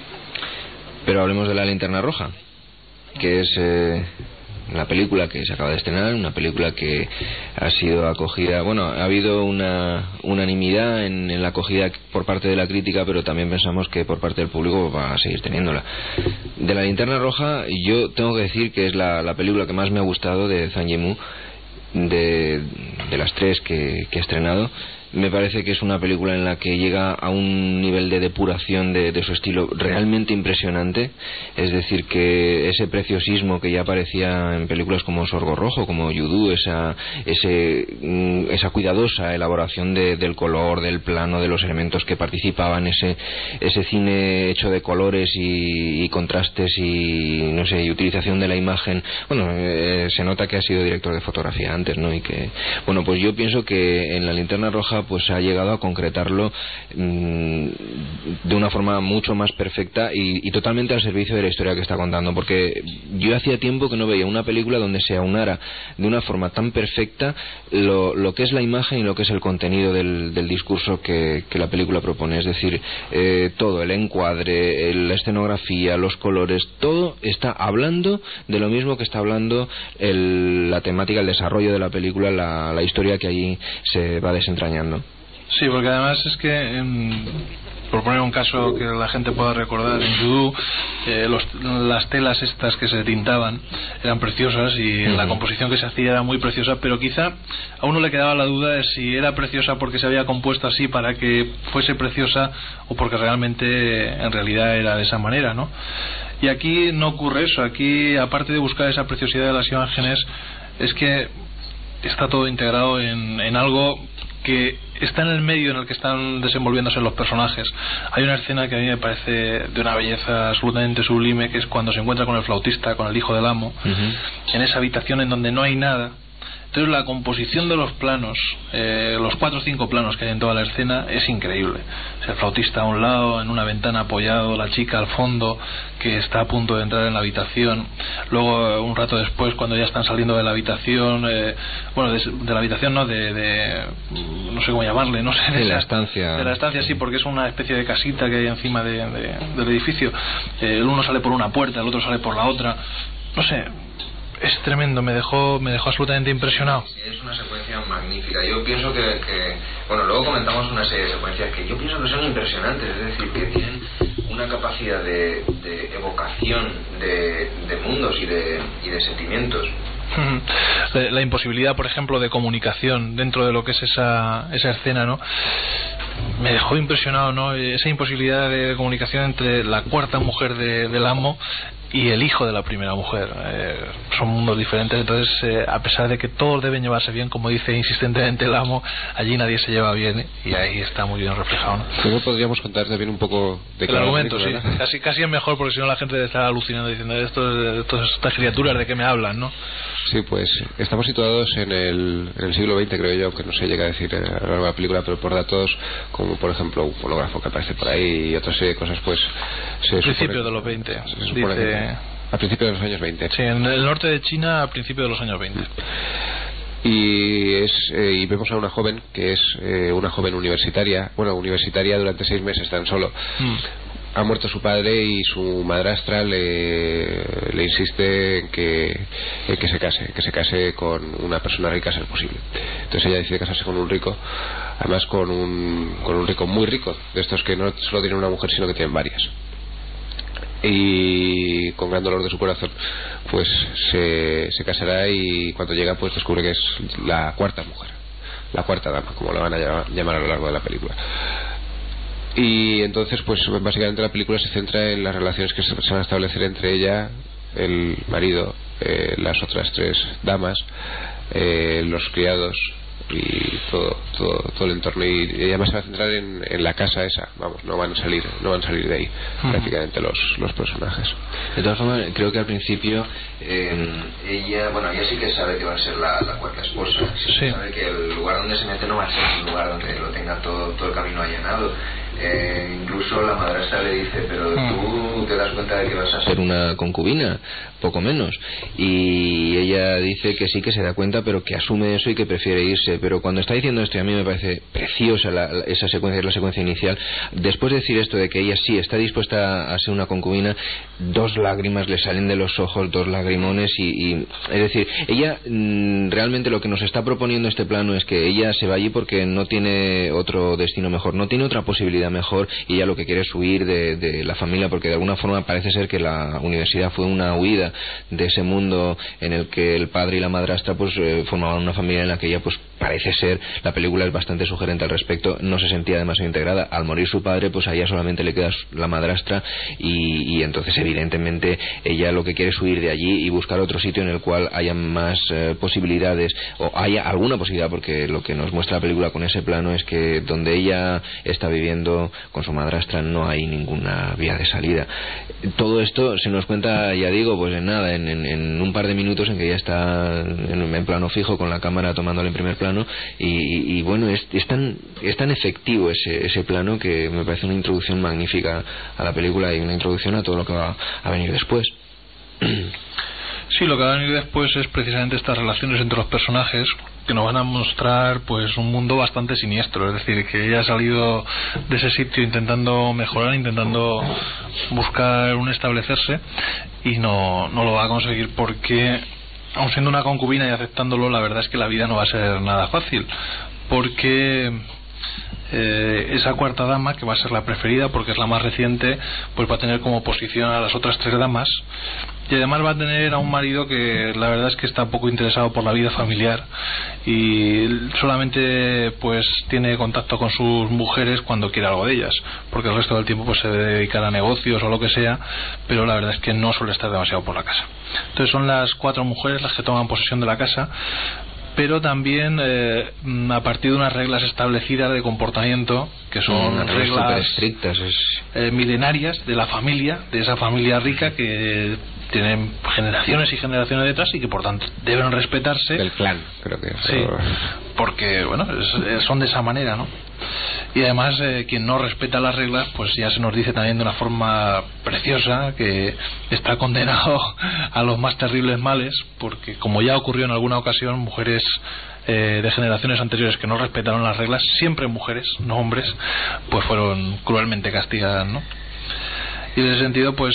Pero hablemos de La Linterna Roja, que es... Eh... la película que se acaba de estrenar, una película que ha sido acogida, bueno, ha habido una unanimidad en, en la acogida por parte de la crítica, pero también pensamos que por parte del público va a seguir teniéndola. De La Linterna Roja, yo tengo que decir que es la, la película que más me ha gustado de Zhang Yimou, de, de las tres que, que ha estrenado. Me parece que es una película en la que llega a un nivel de depuración de, de su estilo realmente impresionante. Es decir, que ese preciosismo que ya aparecía en películas como Sorgo Rojo, como Judo, esa, ese, esa cuidadosa elaboración de, del color, del plano, de los elementos que participaban, ese, ese cine hecho de colores y, y contrastes y, no sé, y utilización de la imagen. Bueno, eh, se nota que ha sido director de fotografía antes, ¿no? Y que, bueno, pues yo pienso que en La Linterna Roja dibuja, pues ha llegado a concretarlo mmm, de una forma mucho más perfecta y, y totalmente al servicio de la historia que está contando, porque yo hacía tiempo que no veía una película donde se aunara de una forma tan perfecta lo, lo que es la imagen y lo que es el contenido del, del discurso que, que la película propone. Es decir, eh, todo, el encuadre, la escenografía, los colores, todo está hablando de lo mismo que está hablando el, la temática, el desarrollo de la película, la, la historia que allí se va desentrañando. Sí, porque además es que, en, por poner un caso que la gente pueda recordar, en Judú eh, los, las telas estas que se tintaban eran preciosas y uh-huh. la composición que se hacía era muy preciosa, pero quizá a uno le quedaba la duda de si era preciosa porque se había compuesto así para que fuese preciosa o porque realmente en realidad era de esa manera, ¿no? Y aquí no ocurre eso. Aquí, aparte de buscar esa preciosidad de las imágenes, es que está todo integrado en, en algo que está en el medio en el que están desenvolviéndose los personajes. Hay una escena que a mí me parece de una belleza absolutamente sublime, que es cuando se encuentra con el flautista, con el hijo del amo, uh-huh. en esa habitación en donde no hay nada. Entonces la composición de los planos, eh, los cuatro o cinco planos que hay en toda la escena es increíble. O sea, el flautista a un lado, en una ventana apoyado, la chica al fondo que está a punto de entrar en la habitación, luego un rato después cuando ya están saliendo de la habitación, eh, bueno, de, de la habitación no, de, de no sé cómo llamarle, no sé, de, de la esa, estancia, de la estancia sí, porque es una especie de casita que hay encima de, de, del edificio. Eh, el uno sale por una puerta, el otro sale por la otra, no sé. Es tremendo, me dejó me dejó absolutamente impresionado. Sí, es una secuencia magnífica. Yo pienso que, que, bueno, luego comentamos una serie de secuencias que yo pienso que son impresionantes, es decir, que tienen una capacidad de, de evocación de, de mundos y de, y de sentimientos. La, la imposibilidad, por ejemplo, de comunicación dentro de lo que es esa, esa escena, ¿no? Me dejó impresionado, ¿no? Esa imposibilidad de comunicación entre la cuarta mujer de, del amo y el hijo de la primera mujer. Eh, son mundos diferentes, entonces eh, a pesar de que todos deben llevarse bien, como dice insistentemente el amo, allí nadie se lleva bien y ahí está muy bien reflejado, ¿no? Luego podríamos contar también un poco de el argumento, sí, casi, casi es mejor, porque si no la gente está alucinando diciendo esto, esto, estas criaturas de qué me hablan, ¿no? Sí, pues estamos situados en el, en el siglo veinte, creo yo, aunque no se llega a decir a lo largo de la película, pero por datos como por ejemplo un fonógrafo que aparece por ahí y otra serie de cosas, pues se principio de los veinte, se supone dice... que a principios de los años veinte. Sí, en el norte de China a principios de los años veinte. Y es eh, y vemos a una joven que es eh, una joven universitaria, bueno, universitaria durante seis meses tan solo. Mm. Ha muerto su padre y su madrastra le, le insiste en que, en que se case, que se case con una persona rica a ser posible. Entonces ella decide casarse con un rico, además con un, con un rico muy rico, de estos que no solo tienen una mujer sino que tienen varias. Y con gran dolor de su corazón pues se, se casará y cuando llega pues descubre que es la cuarta mujer, la cuarta dama, como la van a llamar, llamar a lo largo de la película. Y entonces pues básicamente la película se centra en las relaciones que se van a establecer entre ella, el marido, eh, las otras tres damas, eh, los criados y todo, todo todo el entorno, y ella más se va a centrar en, en la casa esa, vamos, no van a salir no van a salir de ahí uh-huh. prácticamente los, los personajes. De todas formas, creo que al principio eh, ella, bueno, ella sí que sabe que va a ser la, la cuarta esposa, sí, sí. Sabe que el lugar donde se mete no va a ser un lugar donde lo tenga todo, todo el camino allanado. Eh, incluso la madrastra le dice, pero tú te das cuenta de que vas a ser una concubina, poco menos, y ella dice que sí, que se da cuenta, pero que asume eso y que prefiere irse. Pero cuando está diciendo esto, y a mí me parece preciosa la, la, esa secuencia, la secuencia inicial, después de decir esto de que ella sí está dispuesta a ser una concubina, dos lágrimas le salen de los ojos, dos lagrimones, y, y es decir, ella mmm, realmente lo que nos está proponiendo este plano es que ella se va allí porque no tiene otro destino mejor, no tiene otra posibilidad mejor, y ella lo que quiere es huir de, de la familia, porque de alguna forma parece ser que la universidad fue una huida de ese mundo en el que el padre y la madrastra pues eh, formaban una familia en la que ella pues parece ser, la película es bastante sugerente al respecto, no se sentía demasiado integrada. Al morir su padre pues a ella solamente le queda la madrastra, y, y entonces evidentemente ella lo que quiere es huir de allí y buscar otro sitio en el cual haya más eh, posibilidades, o haya alguna posibilidad, porque lo que nos muestra la película con ese plano es que donde ella está viviendo marido, con su madrastra, no hay ninguna vía de salida. Todo esto se nos cuenta, ya digo, pues en nada, en, en, en un par de minutos en que ella está en, en plano fijo con la cámara tomándole en primer plano y, y, y bueno, es, es, tan, es tan efectivo ese, ese plano que me parece una introducción magnífica a la película y una introducción a todo lo que va a venir después. Sí, lo que va a venir después es precisamente estas relaciones entre los personajes que nos van a mostrar pues un mundo bastante siniestro, es decir, que ella ha salido de ese sitio intentando mejorar, intentando buscar un establecerse y no, no lo va a conseguir porque, aun siendo una concubina y aceptándolo, la verdad es que la vida no va a ser nada fácil, porque Eh, esa cuarta dama, que va a ser la preferida porque es la más reciente, pues va a tener como oposición a las otras tres damas y además va a tener a un marido que la verdad es que está poco interesado por la vida familiar y solamente pues tiene contacto con sus mujeres cuando quiere algo de ellas, porque el resto del tiempo pues se debe dedicar a negocios o lo que sea, pero la verdad es que no suele estar demasiado por la casa. Entonces son las cuatro mujeres las que toman posesión de la casa, pero también eh, a partir de unas reglas establecidas de comportamiento que son mm, reglas estrictas, es... eh, milenarias de la familia, de esa familia rica que tienen generaciones y generaciones detrás y que por tanto deben respetarse. Del clan, creo que. Sí, porque bueno, es, son de esa manera, ¿no? Y además eh, quien no respeta las reglas, pues ya se nos dice también de una forma preciosa que está condenado a los más terribles males, porque como ya ocurrió en alguna ocasión, mujeres eh, de generaciones anteriores que no respetaron las reglas, siempre mujeres, no hombres, pues fueron cruelmente castigadas, ¿no? Y en ese sentido, pues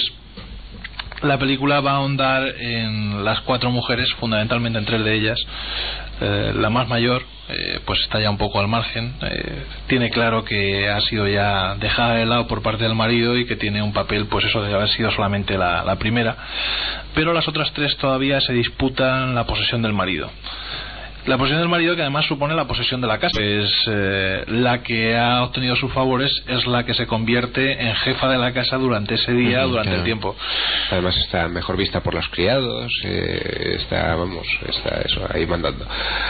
la película va a ahondar en las cuatro mujeres, fundamentalmente en tres de ellas. Eh, la más mayor eh, pues está ya un poco al margen, eh, tiene claro que ha sido ya dejada de lado por parte del marido y que tiene un papel, pues eso de haber sido solamente la, la primera, pero las otras tres todavía se disputan la posesión del marido. La posesión del marido, que además supone la posesión de la casa, es eh, la que ha obtenido sus favores, es la que se convierte en jefa de la casa durante ese día, uh-huh, durante claro. el tiempo. Además está mejor vista por los criados, eh, está, vamos, está eso, ahí mandando.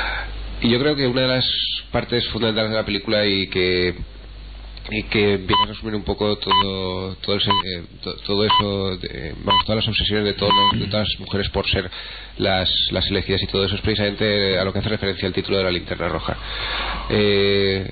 Y yo creo que una de las partes fundamentales de la película y que y que empieza a resumir un poco todo todo, ese, eh, to, todo eso de, vamos, todas las obsesiones de, todo, de todas las mujeres por ser las, las elegidas y todo eso es precisamente a lo que hace referencia el título de La Linterna Roja. eh,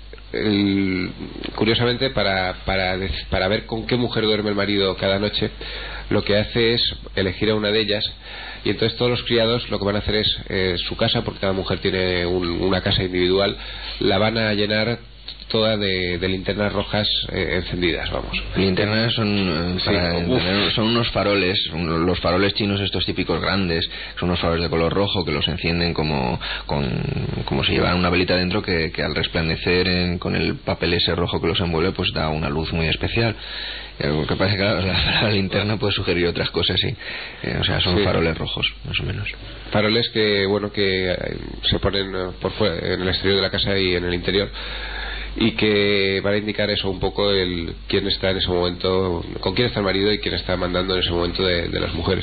el, curiosamente para, para, para ver con qué mujer duerme el marido cada noche, lo que hace es elegir a una de ellas, y entonces todos los criados lo que van a hacer es eh, su casa, porque cada mujer tiene un, una casa individual, la van a llenar toda de, de linternas rojas eh, encendidas, vamos. Linternas son, sí, para entender, son unos faroles, los faroles chinos estos típicos grandes, son unos faroles de color rojo que los encienden como con, como si llevaran una velita dentro que, que al resplandecer en, con el papel ese rojo que los envuelve, pues da una luz muy especial. Lo que pasa es que claro, la, la linterna puede sugerir otras cosas, sí. Eh, o sea, son sí. faroles rojos, más o menos. Faroles que, bueno, que se ponen por fuera, en el exterior de la casa y en el interior, y que van a indicar eso un poco el quién está en ese momento, con quién está el marido y quién está mandando en ese momento de, de las mujeres.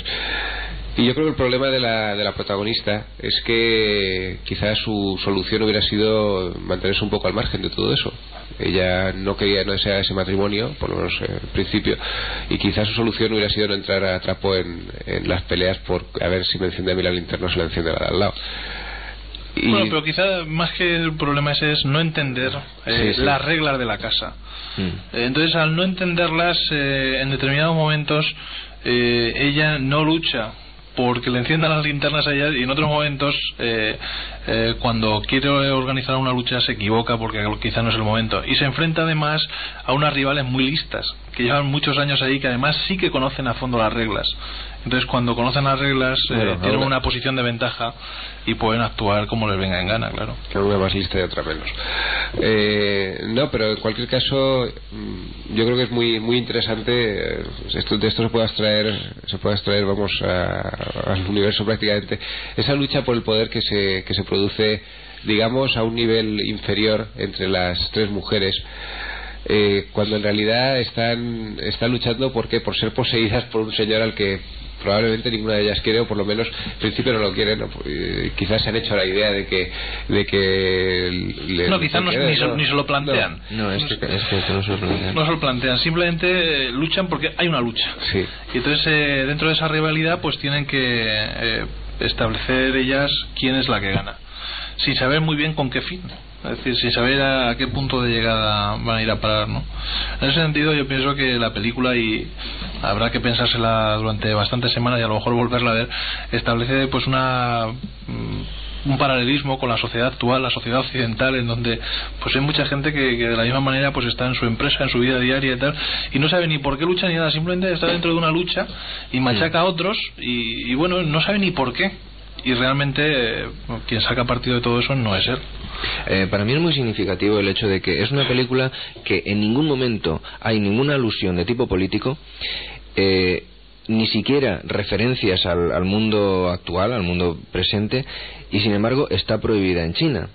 Y yo creo que el problema de la, de la protagonista es que quizás su solución hubiera sido mantenerse un poco al margen de todo eso. Ella no quería, no deseaba ese matrimonio, por lo menos en principio, y quizás su solución hubiera sido no entrar a trapo en, en las peleas por a ver si me enciende a mí la linterna o se la enciende la de al lado. Y... Bueno, pero quizá más que el problema ese es no entender eh, sí, sí. las reglas de la casa. Mm. Entonces, al no entenderlas, eh, en determinados momentos, eh, ella no lucha porque le enciendan las linternas a ella, y en otros momentos eh, eh, cuando quiere organizar una lucha se equivoca porque quizá no es el momento, y se enfrenta además a unas rivales muy listas que llevan muchos años ahí, que además sí que conocen a fondo las reglas. Entonces cuando conocen las reglas eh, bueno, tienen una posición de ventaja y pueden actuar como les venga en gana, claro. Que una más lista y otra menos. Eh, no, pero en cualquier caso yo creo que es muy muy interesante. Esto, de esto se puede extraer, se puede extraer, vamos, a, al universo prácticamente. Esa lucha por el poder que se que se produce, digamos, a un nivel inferior entre las tres mujeres. eh, cuando en realidad están, están luchando ¿por qué? Por ser poseídas por un señor al que probablemente ninguna de ellas quiere, o por lo menos al principio no lo quieren, ¿no? Eh, quizás se han hecho la idea de que de que le, no, quizás no, ni, no, se, ni se lo plantean. No, no es, que, es que no se lo plantean. No se lo plantean, simplemente eh, luchan porque hay una lucha. Sí. Y entonces eh, dentro de esa rivalidad pues tienen que eh, establecer ellas quién es la que gana, sin saber muy bien con qué fin. Es decir, sin saber a, a qué punto de llegada van a ir a parar, ¿no? En ese sentido yo pienso que la película, y habrá que pensársela durante bastantes semanas y a lo mejor volverla a ver, establece pues una un paralelismo con la sociedad actual, la sociedad occidental, en donde pues hay mucha gente que, que de la misma manera pues está en su empresa, en su vida diaria y tal, y no sabe ni por qué lucha ni nada, simplemente está dentro de una lucha y machaca a otros y, y bueno, no sabe ni por qué. Y realmente eh, quien saca partido de todo eso no es él. Eh, para mí es muy significativo el hecho de que es una película que en ningún momento hay ninguna alusión de tipo político, eh, ni siquiera referencias al, al mundo actual, al mundo presente, y sin embargo está prohibida en China.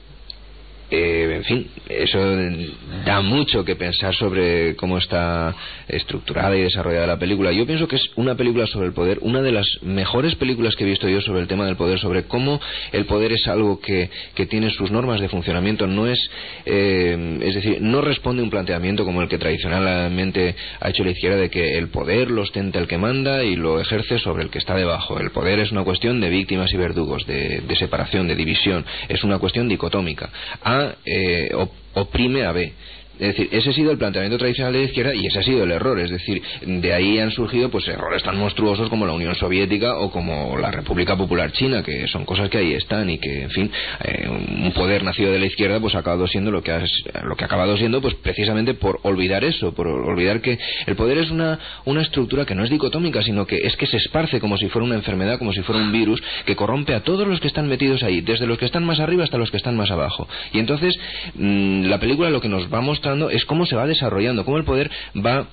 Eh, en fin, eso da mucho que pensar sobre cómo está estructurada y desarrollada la película. Yo pienso que es una película sobre el poder, una de las mejores películas que he visto yo sobre el tema del poder, sobre cómo el poder es algo que, que tiene sus normas de funcionamiento, no es, eh, es decir, no responde a un planteamiento como el que tradicionalmente ha hecho la izquierda, de que el poder lo ostenta el que manda y lo ejerce sobre el que está debajo. El poder es una cuestión de víctimas y verdugos, de, de separación, de división, es una cuestión dicotómica. A Eh, oprime a B. Es decir, ese ha sido el planteamiento tradicional de la izquierda y ese ha sido el error. Es decir, de ahí han surgido pues errores tan monstruosos como la Unión Soviética o como la República Popular China, que son cosas que ahí están y que, en fin, eh, un poder nacido de la izquierda pues ha acabado siendo lo que ha, lo que ha acabado siendo pues precisamente por olvidar eso, por olvidar que el poder es una, una estructura que no es dicotómica, sino que es que se esparce como si fuera una enfermedad, como si fuera un virus que corrompe a todos los que están metidos ahí, desde los que están más arriba hasta los que están más abajo. Y entonces mmm, la película lo que nos va mostrando es cómo se va desarrollando, cómo el poder va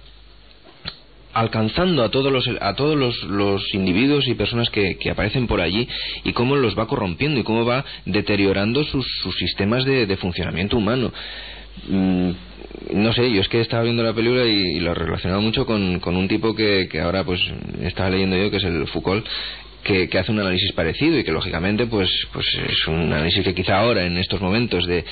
alcanzando a todos los a todos los, los individuos y personas que, que aparecen por allí, y cómo los va corrompiendo y cómo va deteriorando sus, sus sistemas de, de funcionamiento humano. Mm, no sé, yo es que estaba viendo la película y, y lo he relacionado mucho con, con un tipo que, que ahora pues estaba leyendo yo, que es el Foucault, Que, que hace un análisis parecido y que lógicamente pues pues es un análisis que quizá ahora en estos momentos de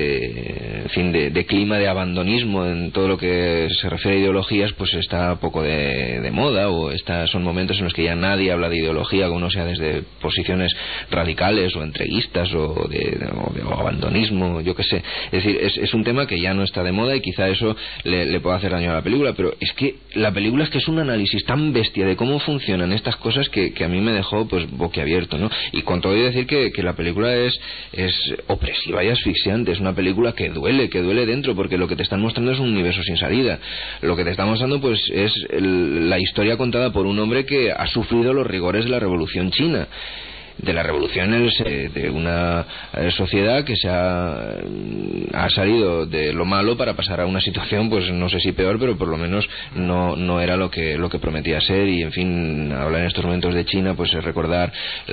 de en fin de, de clima de abandonismo en todo lo que se refiere a ideologías pues está poco de, de moda, o está, son momentos en los que ya nadie habla de ideología, como no sea desde posiciones radicales o entreguistas o de, o de o abandonismo, yo qué sé. Es decir, es, es un tema que ya no está de moda y quizá eso le, le pueda hacer daño a la película, pero es que la película es que es un análisis tan bestia de cómo funcionan estas cosas que, que a mí me dejó pues boquiabierto, ¿no? Y con todo, y decir que, que la película es es opresiva y asfixiante, es una película que duele, que duele dentro, porque lo que te están mostrando es un universo sin salida. Lo que te está mostrando pues es el, la historia contada por un hombre que ha sufrido los rigores de la Revolución China, de la revolución de una sociedad que se ha, ha salido de lo malo para pasar a una situación, pues no sé si peor, pero por lo menos no, no era lo que, lo que prometía ser. Y en fin, hablar en estos momentos de China pues es recordar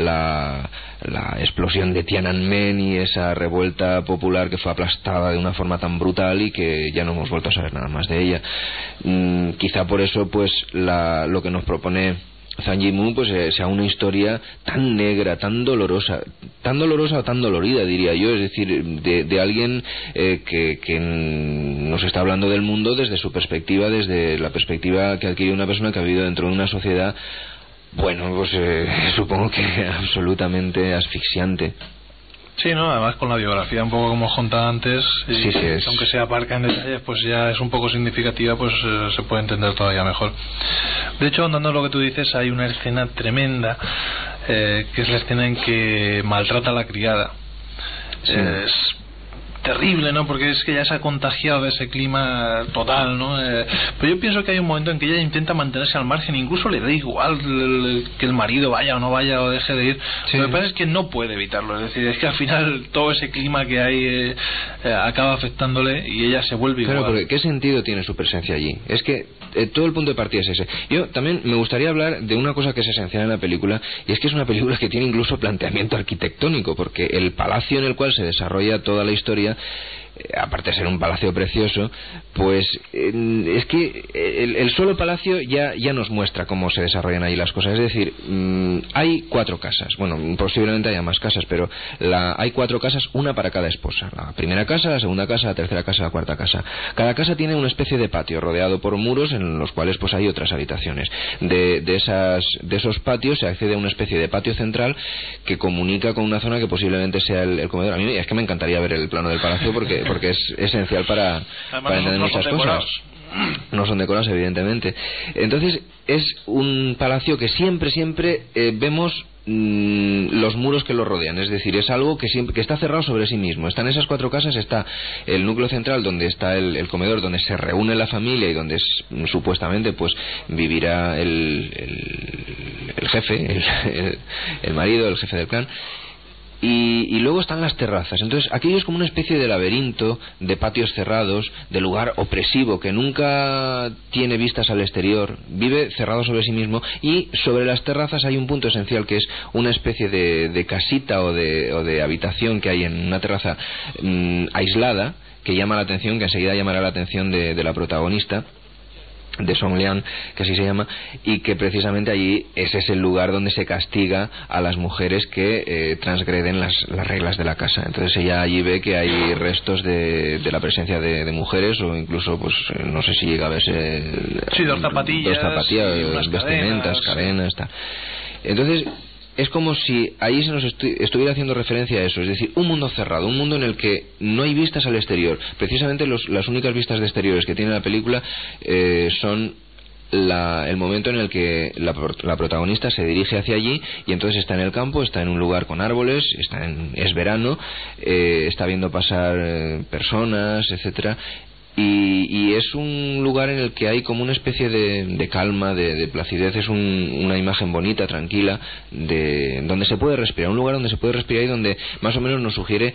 la, la explosión de Tiananmen y esa revuelta popular que fue aplastada de una forma tan brutal y que ya no hemos vuelto a saber nada más de ella. Mm, quizá por eso pues la, lo que nos propone Zhang Yimou pues eh, sea una historia tan negra, tan dolorosa, tan dolorosa o tan dolorida, diría yo, es decir, de, de alguien eh, que, que nos está hablando del mundo desde su perspectiva, desde la perspectiva que adquiere una persona que ha vivido dentro de una sociedad, bueno, pues eh, supongo que absolutamente asfixiante. Sí, ¿no? Además con la biografía un poco como contaba antes, y sí, sí, es... aunque se aparca en detalles, pues ya es un poco significativa, pues eh, se puede entender todavía mejor. De hecho, andando a lo que tú dices, hay una escena tremenda, eh, que es la escena en que maltrata a la criada. Sí. Eh, es terrible, ¿no? Porque es que ya se ha contagiado de ese clima total, ¿no? Eh, pero yo pienso que hay un momento en que ella intenta mantenerse al margen, incluso le da igual que el marido vaya o no vaya o deje de ir. Sí. Lo que pasa es que no puede evitarlo, es decir, es que al final todo ese clima que hay eh, eh, acaba afectándole y ella se vuelve igual. Claro, porque ¿qué sentido tiene su presencia allí? Es que eh, todo el punto de partida es ese. Yo también me gustaría hablar de una cosa que es esencial en la película, y es que es una película que tiene incluso planteamiento arquitectónico, porque el palacio en el cual se desarrolla toda la historia aparte de ser un palacio precioso, pues eh, es que el, el solo palacio ya, ya nos muestra cómo se desarrollan ahí las cosas. Es decir, mmm, hay cuatro casas, bueno, posiblemente haya más casas, pero la, hay cuatro casas, una para cada esposa. La primera casa, la segunda casa, la tercera casa, la cuarta casa. Cada casa tiene una especie de patio rodeado por muros en los cuales pues hay otras habitaciones. De, de, esas, de esos patios se accede a una especie de patio central que comunica con una zona que posiblemente sea el, el comedor. A mí es que me encantaría ver el plano del palacio porque, porque es esencial para, para entender no muchas cosas. No son decorados, evidentemente. Entonces es un palacio que siempre, siempre eh, vemos mmm, los muros que lo rodean. Es decir, es algo que siempre que está cerrado sobre sí mismo. Están esas cuatro casas, está el núcleo central donde está el, el comedor, donde se reúne la familia y donde es, supuestamente pues vivirá el, el, el jefe, el, el, el marido, el jefe del clan. Y, y luego están las terrazas. Entonces aquello es como una especie de laberinto de patios cerrados, de lugar opresivo que nunca tiene vistas al exterior, vive cerrado sobre sí mismo. Y sobre las terrazas hay un punto esencial que es una especie de, de casita o de, o de habitación que hay en una terraza mmm, aislada, que llama la atención, que enseguida llamará la atención de, de la protagonista, de Song Lian, que así se llama, y que precisamente allí ese es el lugar donde se castiga a las mujeres que eh, transgreden las, las reglas de la casa. Entonces ella allí ve que hay restos de, de la presencia de, de mujeres, o incluso pues no sé si llega a verse sí, dos zapatillas, dos zapatillas, vestimentas, cadenas, tal. Entonces es como si ahí se nos estu estuviera haciendo referencia a eso, es decir, un mundo cerrado, un mundo en el que no hay vistas al exterior. Precisamente los, las únicas vistas de exteriores que tiene la película eh, son la, el momento en el que la, la protagonista se dirige hacia allí y entonces está en el campo, está en un lugar con árboles, está en, es verano, eh, está viendo pasar eh, personas, etcétera. Y, y es un lugar en el que hay como una especie de, de calma, de, de placidez. Es un, una imagen bonita, tranquila, de donde se puede respirar, un lugar donde se puede respirar y donde más o menos nos sugiere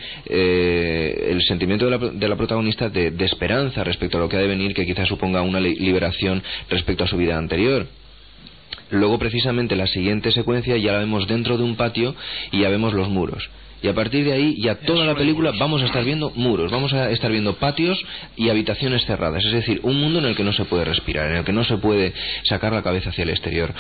eh, el sentimiento de la, de la protagonista de, de esperanza respecto a lo que ha de venir, que quizás suponga una liberación respecto a su vida anterior. Luego precisamente la siguiente secuencia ya la vemos dentro de un patio y ya vemos los muros. Y a partir de ahí, ya toda la película vamos a estar viendo muros, vamos a estar viendo patios y habitaciones cerradas. Es decir, un mundo en el que no se puede respirar, en el que no se puede sacar la cabeza hacia el exterior.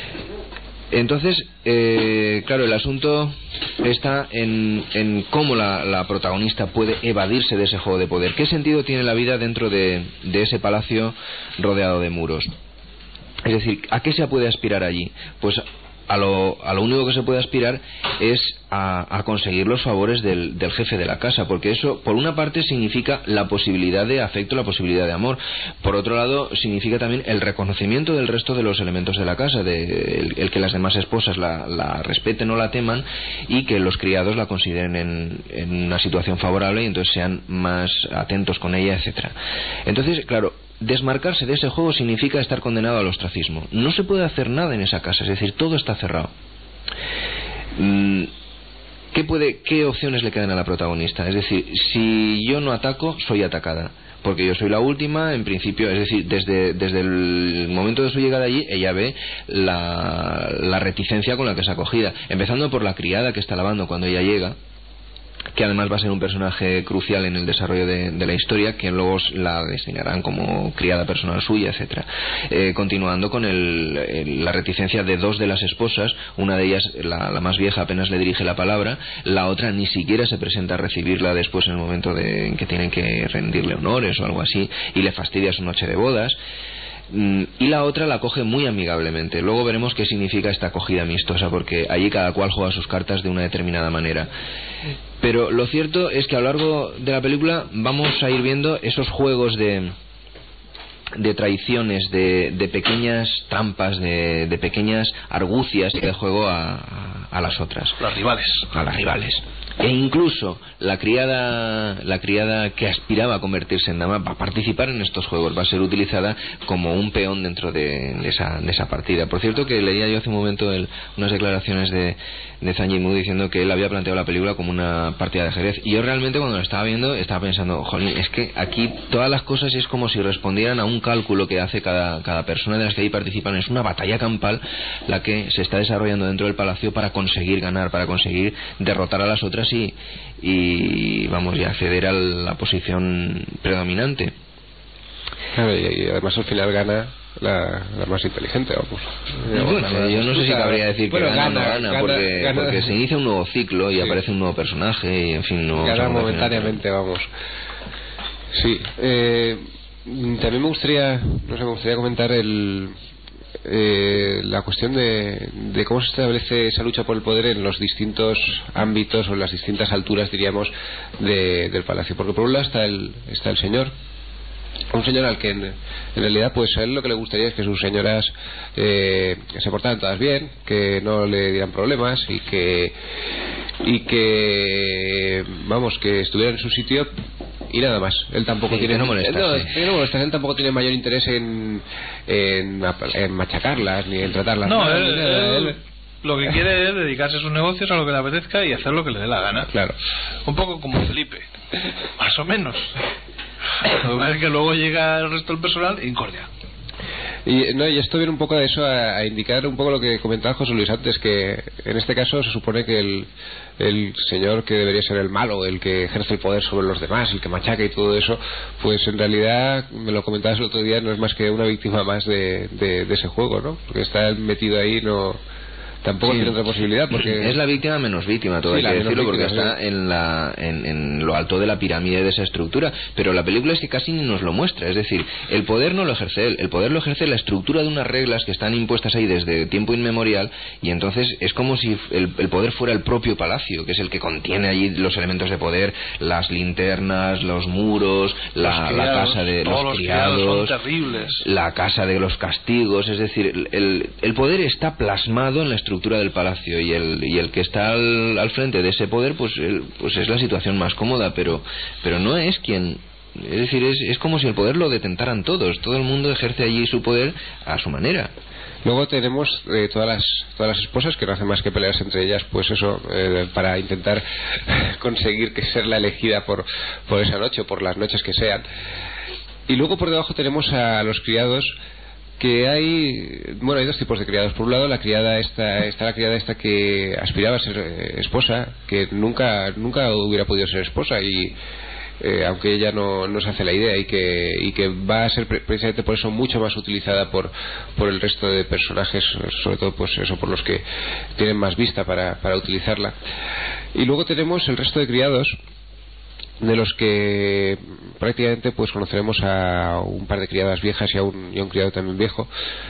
Entonces, eh, claro, el asunto está en, en cómo la, la protagonista puede evadirse de ese juego de poder. ¿Qué sentido tiene la vida dentro de, de ese palacio rodeado de muros? Es decir, ¿a qué se puede aspirar allí? Pues a lo, a lo único que se puede aspirar es a, a conseguir los favores del, del jefe de la casa, porque eso por una parte significa la posibilidad de afecto, la posibilidad de amor. Por otro lado significa también el reconocimiento del resto de los elementos de la casa, de el, el que las demás esposas la, la respeten o la teman y que los criados la consideren en, en una situación favorable y entonces sean más atentos con ella, etcétera. Entonces, claro, desmarcarse de ese juego significa estar condenado al ostracismo. No se puede hacer nada en esa casa, es decir, todo está cerrado. ¿Qué puede, qué opciones le quedan a la protagonista? Es decir, si yo no ataco, soy atacada, porque yo soy la última, en principio, es decir, desde, desde el momento de su llegada allí, ella ve la, la reticencia con la que es acogida, empezando por la criada que está lavando cuando ella llega, que además va a ser un personaje crucial en el desarrollo de, de la historia, que luego la designarán como criada personal suya, etcétera. Eh, continuando con el, el, la reticencia de dos de las esposas, una de ellas, la, la más vieja, apenas le dirige la palabra, la otra ni siquiera se presenta a recibirla después en el momento de, en que tienen que rendirle honores o algo así, y le fastidia su noche de bodas. Y la otra la coge muy amigablemente. Luego veremos qué significa esta acogida amistosa, porque allí cada cual juega sus cartas de una determinada manera. Pero lo cierto es que a lo largo de la película vamos a ir viendo esos juegos de de traiciones, de, de pequeñas trampas, de, de pequeñas argucias que juego a, a, a las otras, las rivales, a las rivales. E incluso la criada la criada que aspiraba a convertirse en dama va a participar en estos juegos, va a ser utilizada como un peón dentro de, de, esa, de esa partida. Por cierto, que leía yo hace un momento el, unas declaraciones de, de Zhang Yimou diciendo que él había planteado la película como una partida de ajedrez, y yo realmente cuando lo estaba viendo estaba pensando, jolín, es que aquí todas las cosas es como si respondieran a un cálculo que hace cada, cada persona de las que ahí participan. Es una batalla campal la que se está desarrollando dentro del palacio para conseguir conseguir ganar, para conseguir derrotar a las otras y, y vamos, y acceder a la posición predominante. Claro, y, y además al final gana la, la más inteligente, vamos. Bueno, bueno, yo no sé si cabría decir que bueno, gana, gana, gana, gana, porque, gana porque se inicia un nuevo ciclo y sí. aparece un nuevo personaje y en fin no gana momentáneamente, vamos. Sí, eh, también me gustaría, no sé, me gustaría comentar el eh, la cuestión de, de cómo se establece esa lucha por el poder en los distintos ámbitos o en las distintas alturas, diríamos, de, del palacio. Porque por un lado está el está el señor. Un señor al que en, en realidad pues a él lo que le gustaría es que sus señoras eh, se portaran todas bien, que no le dieran problemas y que y que vamos, que estuviera en su sitio y nada más. Él tampoco sí, tiene que no molestarse. No, que no molestarse, él tampoco tiene mayor interés en, en, en machacarlas ni en tratarlas. No, mal, él, ni nada. él, él lo que quiere es dedicarse a sus negocios, a lo que le apetezca y hacer lo que le dé la gana. Claro. Un poco como Felipe, más o menos. Lo que pasa es que luego llega el resto del personal incordia. Y, no, y esto viene un poco de eso a, a indicar un poco lo que comentaba José Luis antes, que en este caso se supone que el, el señor que debería ser el malo, el que ejerce el poder sobre los demás, el que machaca y todo eso, pues en realidad, me lo comentabas el otro día, no es más que una víctima más de, de, de ese juego, ¿no? Porque está metido ahí, no... Tampoco sí. tiene otra posibilidad porque es la víctima menos víctima, todo sí, hay que decirlo, víctima, porque sí. está en, la, en, en lo alto de la pirámide de esa estructura, pero la película es que casi ni nos lo muestra. Es decir, el poder no lo ejerce él, el poder lo ejerce la estructura de unas reglas que están impuestas ahí desde tiempo inmemorial, y entonces es como si el, el poder fuera el propio palacio, que es el que contiene allí los elementos de poder, las linternas, los muros, la, criados, la casa de los, los criados, criados son terribles. La casa de los castigos. Es decir, el, el poder está plasmado en la estructura del palacio, y el y el que está al, al frente de ese poder pues, el, pues es la situación más cómoda, pero pero no es quien, es decir, es, es como si el poder lo detentaran todos, todo el mundo ejerce allí su poder a su manera. Luego tenemos eh, todas las todas las esposas que no hacen más que pelearse entre ellas, pues eso, eh, para intentar conseguir que ser la elegida por por esa noche o por las noches que sean. Y luego por debajo tenemos a los criados, que hay, bueno, hay dos tipos de criados. Por un lado, la criada esta, está la criada esta que aspiraba a ser eh, esposa, que nunca nunca hubiera podido ser esposa, y eh, aunque ella no, no se hace la idea, y que y que va a ser precisamente por eso mucho más utilizada por por el resto de personajes, sobre todo pues eso, por los que tienen más vista para, para utilizarla. Y luego tenemos el resto de criados, de los que prácticamente pues conoceremos a un par de criadas viejas y a un, y a un criado también viejo,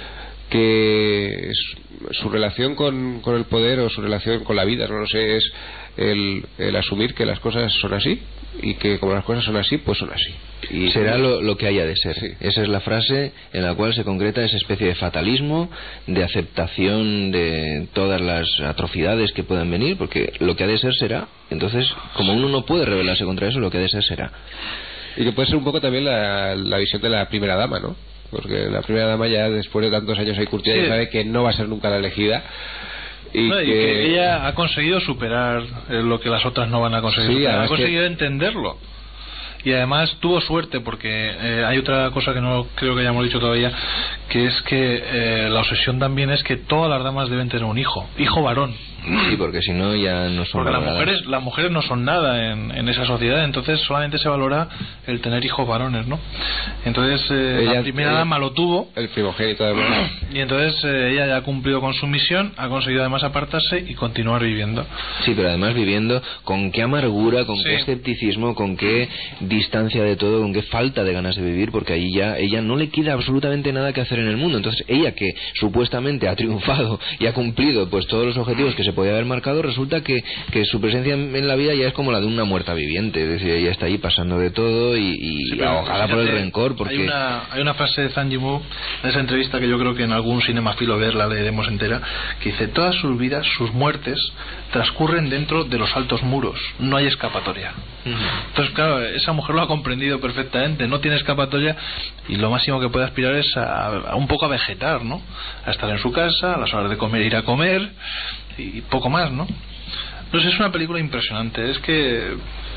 que es, su relación con, con el poder o su relación con la vida, no lo sé, es el, el asumir que las cosas son así, y que como las cosas son así, pues son así. Y será lo, lo que haya de ser. Sí. Esa es la frase en la cual se concreta esa especie de fatalismo, de aceptación de todas las atrocidades que puedan venir, porque lo que ha de ser será. Entonces, como uno no puede rebelarse contra eso, lo que ha de ser será. Y que puede ser un poco también la, la visión de la primera dama, ¿no? Porque la primera dama ya después de tantos años ahí curtida, sí, ya sabe que no va a ser nunca la elegida. Y, no, que... y que ella ha conseguido superar lo que las otras no van a conseguir. Sí, ha conseguido que... entenderlo. Y además tuvo suerte, porque eh, hay otra cosa que no creo que hayamos dicho todavía, que es que eh, la obsesión también es que todas las damas deben tener un hijo, hijo varón. Sí, porque si no ya no son porque las mujeres, las mujeres no son nada en, en esa sociedad, entonces solamente se valora el tener hijos varones, ¿no? Entonces eh, ella, la primera ella, dama lo tuvo, el primogénito además, y entonces eh, ella ya ha cumplido con su misión, ha conseguido además apartarse y continuar viviendo. Sí, pero además viviendo con qué amargura, con sí. qué escepticismo, con qué distancia de todo, con qué falta de ganas de vivir, porque ahí ya ella no le queda absolutamente nada que hacer en el mundo. Entonces ella, que supuestamente ha triunfado y ha cumplido pues todos los objetivos que se podía haber marcado, resulta que, que su presencia en la vida ya es como la de una muerta viviente, es decir, ella está ahí pasando de todo y, y sí, ahogada por el rencor, porque hay una, hay una frase de Zhang Yimou en esa entrevista que yo creo que en algún cinemafilo ver la leeremos entera, que dice: todas sus vidas, sus muertes transcurren dentro de los altos muros, no hay escapatoria. Uh-huh. Entonces claro, esa mujer lo ha comprendido perfectamente, no tiene escapatoria, y lo máximo que puede aspirar es a, a un poco a vegetar, ¿no? A estar en su casa, a las horas de comer ir a comer y poco más, ¿no? Entonces es una película impresionante, es que...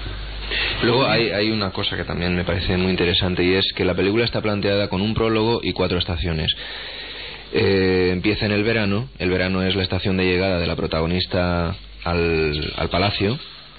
Luego hay, hay una cosa que también me parece muy interesante, y es que la película está planteada con un prólogo y cuatro estaciones. Eh, empieza en el verano. El verano es la estación de llegada de la protagonista al, al palacio.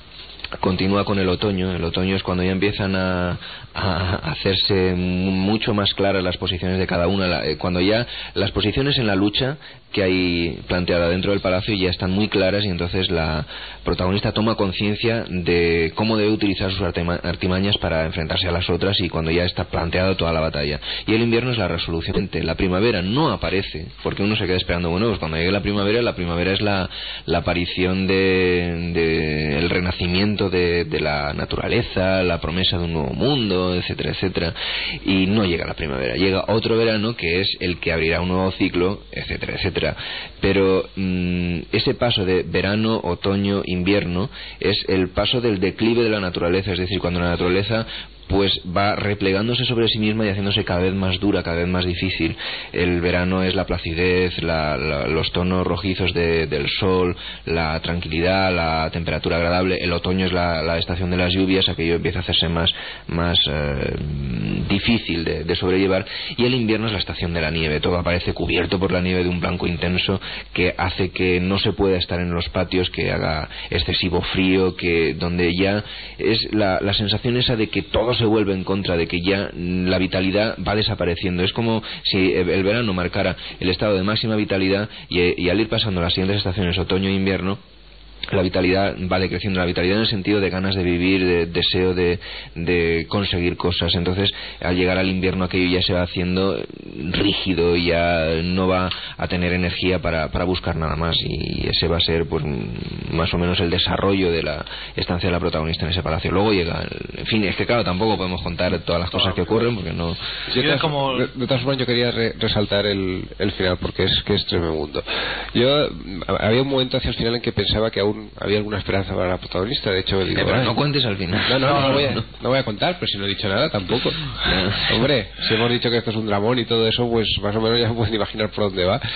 Continúa con el otoño. El otoño es cuando ya empiezan a, a hacerse mucho más claras las posiciones de cada una, cuando ya las posiciones en la lucha que hay planteada dentro del palacio ya están muy claras, y entonces la protagonista toma conciencia de cómo debe utilizar sus artimañas para enfrentarse a las otras, y cuando ya está planteada toda la batalla. Y el invierno es la resolución. La primavera no aparece, porque uno se queda esperando, bueno, pues cuando llegue la primavera, la primavera es la, la aparición de, de el renacimiento de, de la naturaleza, la promesa de un nuevo mundo, etcétera, etcétera, y no llega la primavera. Llega otro verano que es el que abrirá un nuevo ciclo, etcétera, etcétera. Pero mmm, ese paso de verano, otoño, invierno es el paso del declive de la naturaleza, es decir, cuando la naturaleza pues va replegándose sobre sí misma y haciéndose cada vez más dura, cada vez más difícil. El verano es la placidez, la, la, los tonos rojizos de, del sol, la tranquilidad, la temperatura agradable. El otoño es la, la estación de las lluvias, aquello empieza a hacerse más, más eh, difícil de, de sobrellevar. Y el invierno es la estación de la nieve. Todo aparece cubierto por la nieve de un blanco intenso que hace que no se pueda estar en los patios, que haga excesivo frío, que donde ya es la, la sensación esa de que todo se vuelve en contra, de que ya la vitalidad va desapareciendo. Es como si el verano marcara el estado de máxima vitalidad, y, y al ir pasando las siguientes estaciones, otoño e invierno, la vitalidad va decreciendo, la vitalidad en el sentido de ganas de vivir, de deseo de, de conseguir cosas. Entonces, al llegar al invierno, aquello ya se va haciendo rígido y ya no va a tener energía para, para buscar nada más, y ese va a ser pues más o menos el desarrollo de la estancia de la protagonista en ese palacio. Luego llega, en fin, es que claro, tampoco podemos contar todas las cosas que ocurren porque no... Yo de, como... de, de todas formas, yo quería re, resaltar el, el final, porque es que es tremendo. Yo había un momento hacia el final en que pensaba que aún había alguna esperanza para la protagonista. De hecho, digo, eh, pero no cuentes al final. No, no, no, no, voy a, no voy a contar, pero si no he dicho nada tampoco. No. Hombre, si hemos dicho que esto es un dramón y todo eso, pues más o menos ya pueden imaginar por dónde va.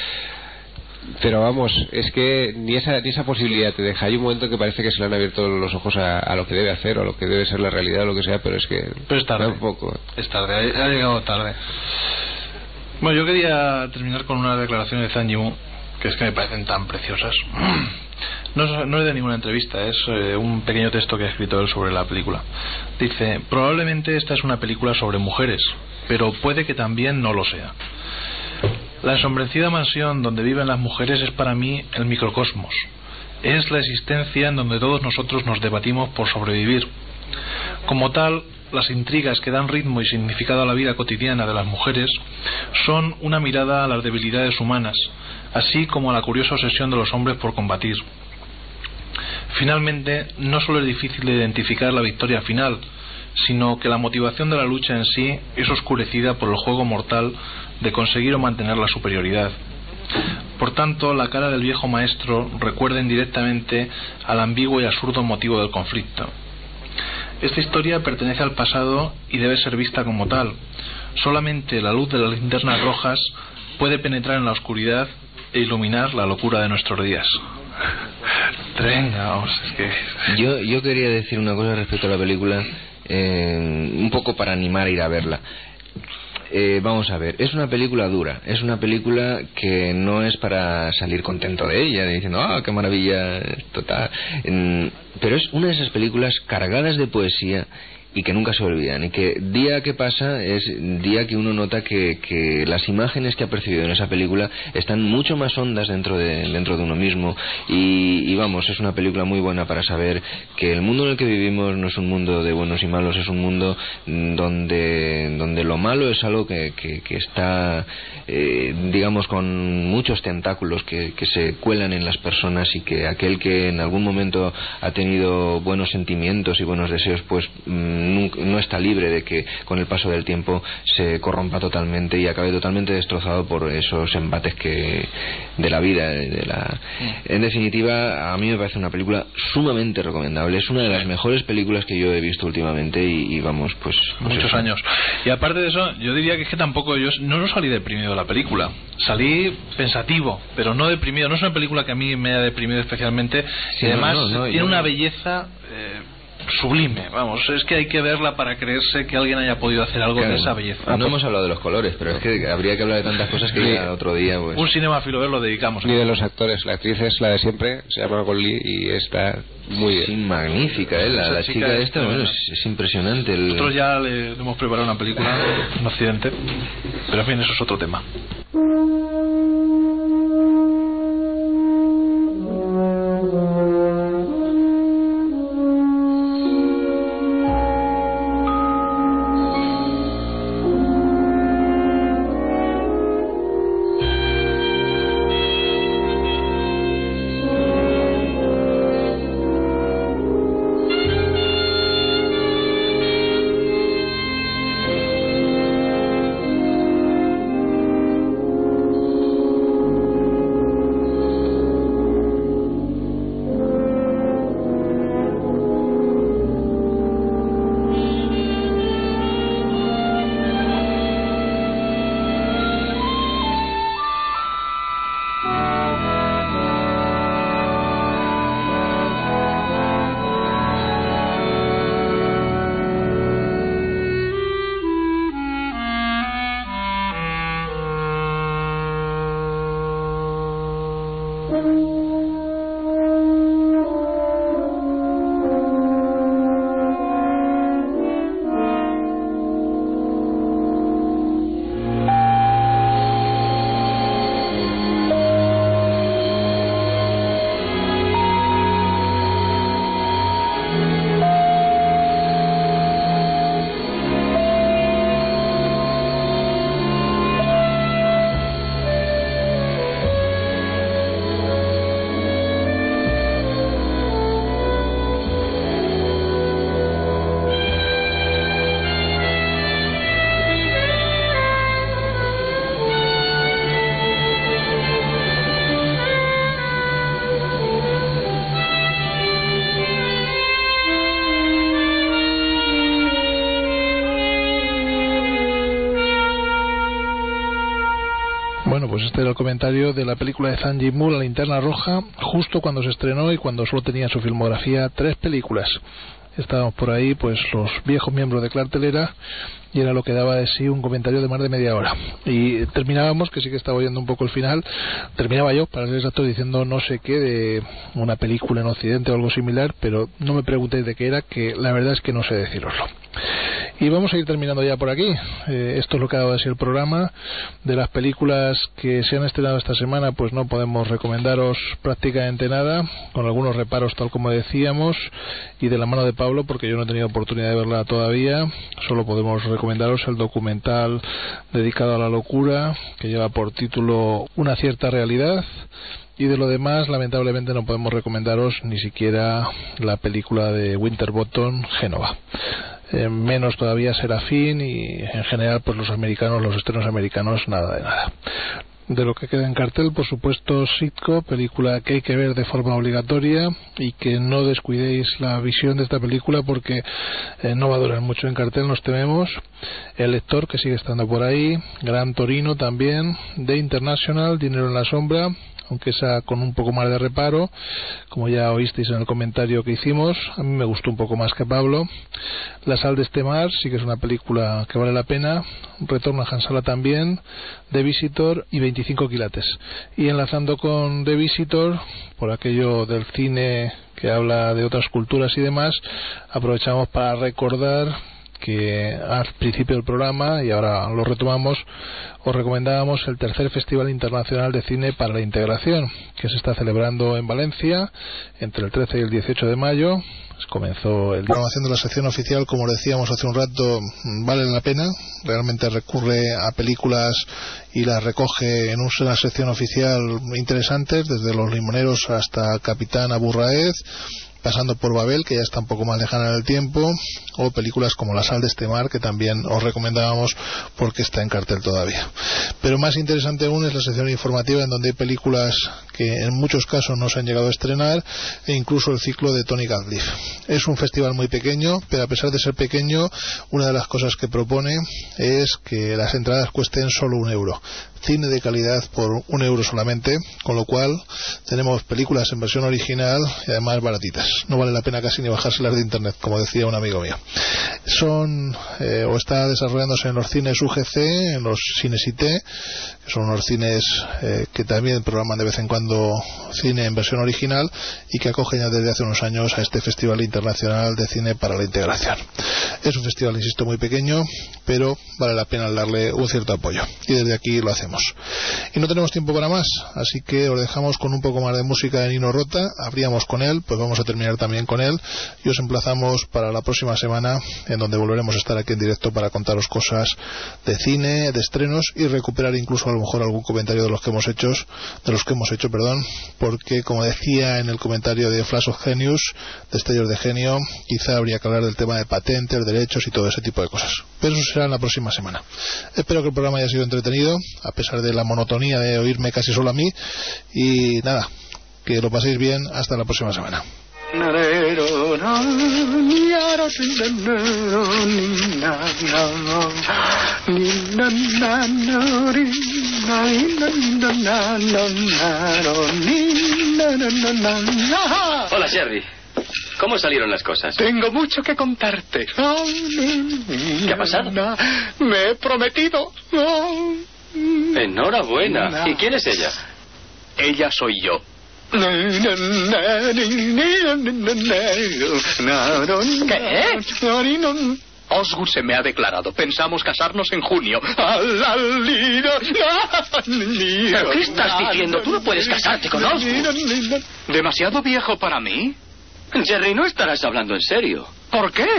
Pero vamos, es que ni esa ni esa posibilidad te deja. Hay un momento que parece que se le han abierto los ojos a, a lo que debe hacer, o a lo que debe ser la realidad, o lo que sea, pero es que pero es tarde. Tampoco. Es tarde, ha, ha llegado tarde. Bueno, yo quería terminar con unas declaraciones de Zhang Yimou, que es que me parecen tan preciosas. No, no es de ninguna entrevista, es eh, un pequeño texto que ha escrito él sobre la película. Dice: probablemente esta es una película sobre mujeres, pero puede que también no lo sea. La ensombrecida mansión donde viven las mujeres es para mí el microcosmos. Es la existencia en donde todos nosotros nos debatimos por sobrevivir. Como tal, las intrigas que dan ritmo y significado a la vida cotidiana de las mujeres son una mirada a las debilidades humanas, así como a la curiosa obsesión de los hombres por combatir. Finalmente, no solo es difícil de identificar la victoria final, sino que la motivación de la lucha en sí es oscurecida por el juego mortal de conseguir o mantener la superioridad. Por tanto, la cara del viejo maestro recuerda indirectamente al ambiguo y absurdo motivo del conflicto. Esta historia pertenece al pasado y debe ser vista como tal. Solamente la luz de las linternas rojas puede penetrar en la oscuridad e iluminar la locura de nuestros días. Venga, vamos, es que... Yo, yo quería decir una cosa respecto a la película, eh, un poco para animar a ir a verla. Eh, vamos a ver, es una película dura, es una película que no es para salir contento de ella, diciendo, ah, qué maravilla, total. Pero es una de esas películas cargadas de poesía y que nunca se olvidan, y que día que pasa es día que uno nota que, que las imágenes que ha percibido en esa película están mucho más hondas dentro de, dentro de uno mismo, y, y vamos, es una película muy buena para saber que el mundo en el que vivimos no es un mundo de buenos y malos, es un mundo donde, donde lo malo es algo que, que, que está eh, digamos con muchos tentáculos que, que se cuelan en las personas, y que aquel que en algún momento ha tenido buenos sentimientos y buenos deseos, pues mmm, no está libre de que con el paso del tiempo se corrompa totalmente y acabe totalmente destrozado por esos embates que de la vida, de la... En definitiva, a mí me parece una película sumamente recomendable. Es una de las mejores películas que yo he visto últimamente, y, y vamos, pues, pues muchos eso. años. Y aparte de eso, yo diría que es que tampoco yo no, no salí deprimido de la película, salí pensativo, pero no deprimido. No es una película que a mí me haya deprimido especialmente, sí, y además no, no, no, tiene yo... una belleza eh, sublime, vamos, es que hay que verla para creerse que alguien haya podido hacer algo Claro. de esa belleza. No hemos hablado de los colores, pero es que habría que hablar de tantas cosas que Sí. ya otro día, pues. Un cinéfilo ver lo dedicamos. Ni de los actores, la actriz es la de siempre, se llama Goldie y está muy bien. Sí, magnífica, ¿eh? La, Esa la chica chica es esta, bueno, tremenda. es, es impresionante. El... Nosotros ya le, le hemos preparado una película en Occidente, pero en fin, eso es otro tema. Bueno, pues este era el comentario de la película de Zhang Yimou, La linterna roja, justo cuando se estrenó y cuando solo tenía en su filmografía tres películas. Estábamos por ahí, pues los viejos miembros de Clartelera, y era lo que daba de sí un comentario de más de media hora. Y terminábamos, que sí que estaba oyendo un poco el final, terminaba yo, para ser exacto, diciendo no sé qué de una película en Occidente o algo similar, pero no me preguntéis de qué era, que la verdad es que no sé deciroslo. Y vamos a ir terminando ya por aquí. Eh, esto es lo que ha dado de sí el programa. De las películas que se han estrenado esta semana, pues no podemos recomendaros prácticamente nada, con algunos reparos tal como decíamos, y de la mano de Pablo, porque yo no he tenido oportunidad de verla todavía. Solo podemos recomendaros el documental dedicado a la locura, que lleva por título Una cierta realidad. Y de lo demás, lamentablemente no podemos recomendaros ni siquiera la película de Winterbottom, Génova. Eh, menos todavía Serafín, y en general pues los americanos, los estrenos americanos, nada de nada. De lo que queda en cartel, por supuesto, Sitco, película que hay que ver de forma obligatoria, y que no descuidéis la visión de esta película porque eh, no va a durar mucho en cartel, nos tememos. El Lector, que sigue estando por ahí, Gran Torino también, The International, Dinero en la sombra, aunque esa con un poco más de reparo, como ya oísteis en el comentario que hicimos. A mí me gustó un poco más que Pablo. La sal de este mar sí que es una película que vale la pena. Retorno a Hansala también, The Visitor y veinticinco quilates. Y enlazando con The Visitor, por aquello del cine que habla de otras culturas y demás, aprovechamos para recordar que al principio del programa, y ahora lo retomamos, os recomendábamos el tercer Festival Internacional de Cine para la Integración, que se está celebrando en Valencia entre el trece y el dieciocho de mayo. Comenzó el programación de la sección oficial, como decíamos hace un rato, vale la pena. Realmente recurre a películas y las recoge en una sección oficial interesantes, desde Los Limoneros hasta Capitán Abu Raed, pasando por Babel, que ya está un poco más lejana en el tiempo, o películas como La sal de este mar, que también os recomendábamos porque está en cartel todavía. Pero más interesante aún es la sección informativa, en donde hay películas que en muchos casos no se han llegado a estrenar, e incluso el ciclo de Tony Gatliff. Es un festival muy pequeño, pero a pesar de ser pequeño, una de las cosas que propone es que las entradas cuesten solo un euro. cine de calidad por un euro solamente, con lo cual tenemos películas en versión original y además baratitas. No vale la pena casi ni bajárselas de internet, como decía un amigo mío. Son eh, o está desarrollándose en los cines U G C, en los cines I T, que son unos cines eh, que también programan de vez en cuando cine en versión original y que acogen ya desde hace unos años a este Festival Internacional de Cine para la Integración. Es un festival, insisto, muy pequeño, pero vale la pena darle un cierto apoyo, y desde aquí lo hacemos. Y no tenemos tiempo para más, así que os dejamos con un poco más de música de Nino Rota. Abríamos con él, pues vamos a terminar también con él, y os emplazamos para la próxima semana, en donde volveremos a estar aquí en directo para contaros cosas de cine, de estrenos, y recuperar incluso a lo mejor algún comentario de los que hemos hecho, de los que hemos hecho, perdón, porque como decía en el comentario de Flash of Genius, Destellos de Genio, quizá habría que hablar del tema de patentes, derechos y todo ese tipo de cosas. Pero eso será en la próxima semana. Espero que el programa haya sido entretenido, a pesar de la monotonía de oírme casi solo a mí, y nada, que lo paséis bien. Hasta la próxima semana. Hola, Jerry. ¿Cómo salieron las cosas? Tengo mucho que contarte. ¿Qué ha pasado? Me he prometido. Enhorabuena. ¿Y quién es ella? Ella soy yo. ¿Qué? Osgood se me ha declarado. Pensamos casarnos en junio. ¿Pero qué estás diciendo? Tú no puedes casarte con Osgood. ¿Demasiado viejo para mí? Jerry, no estarás hablando en serio. ¿Por qué?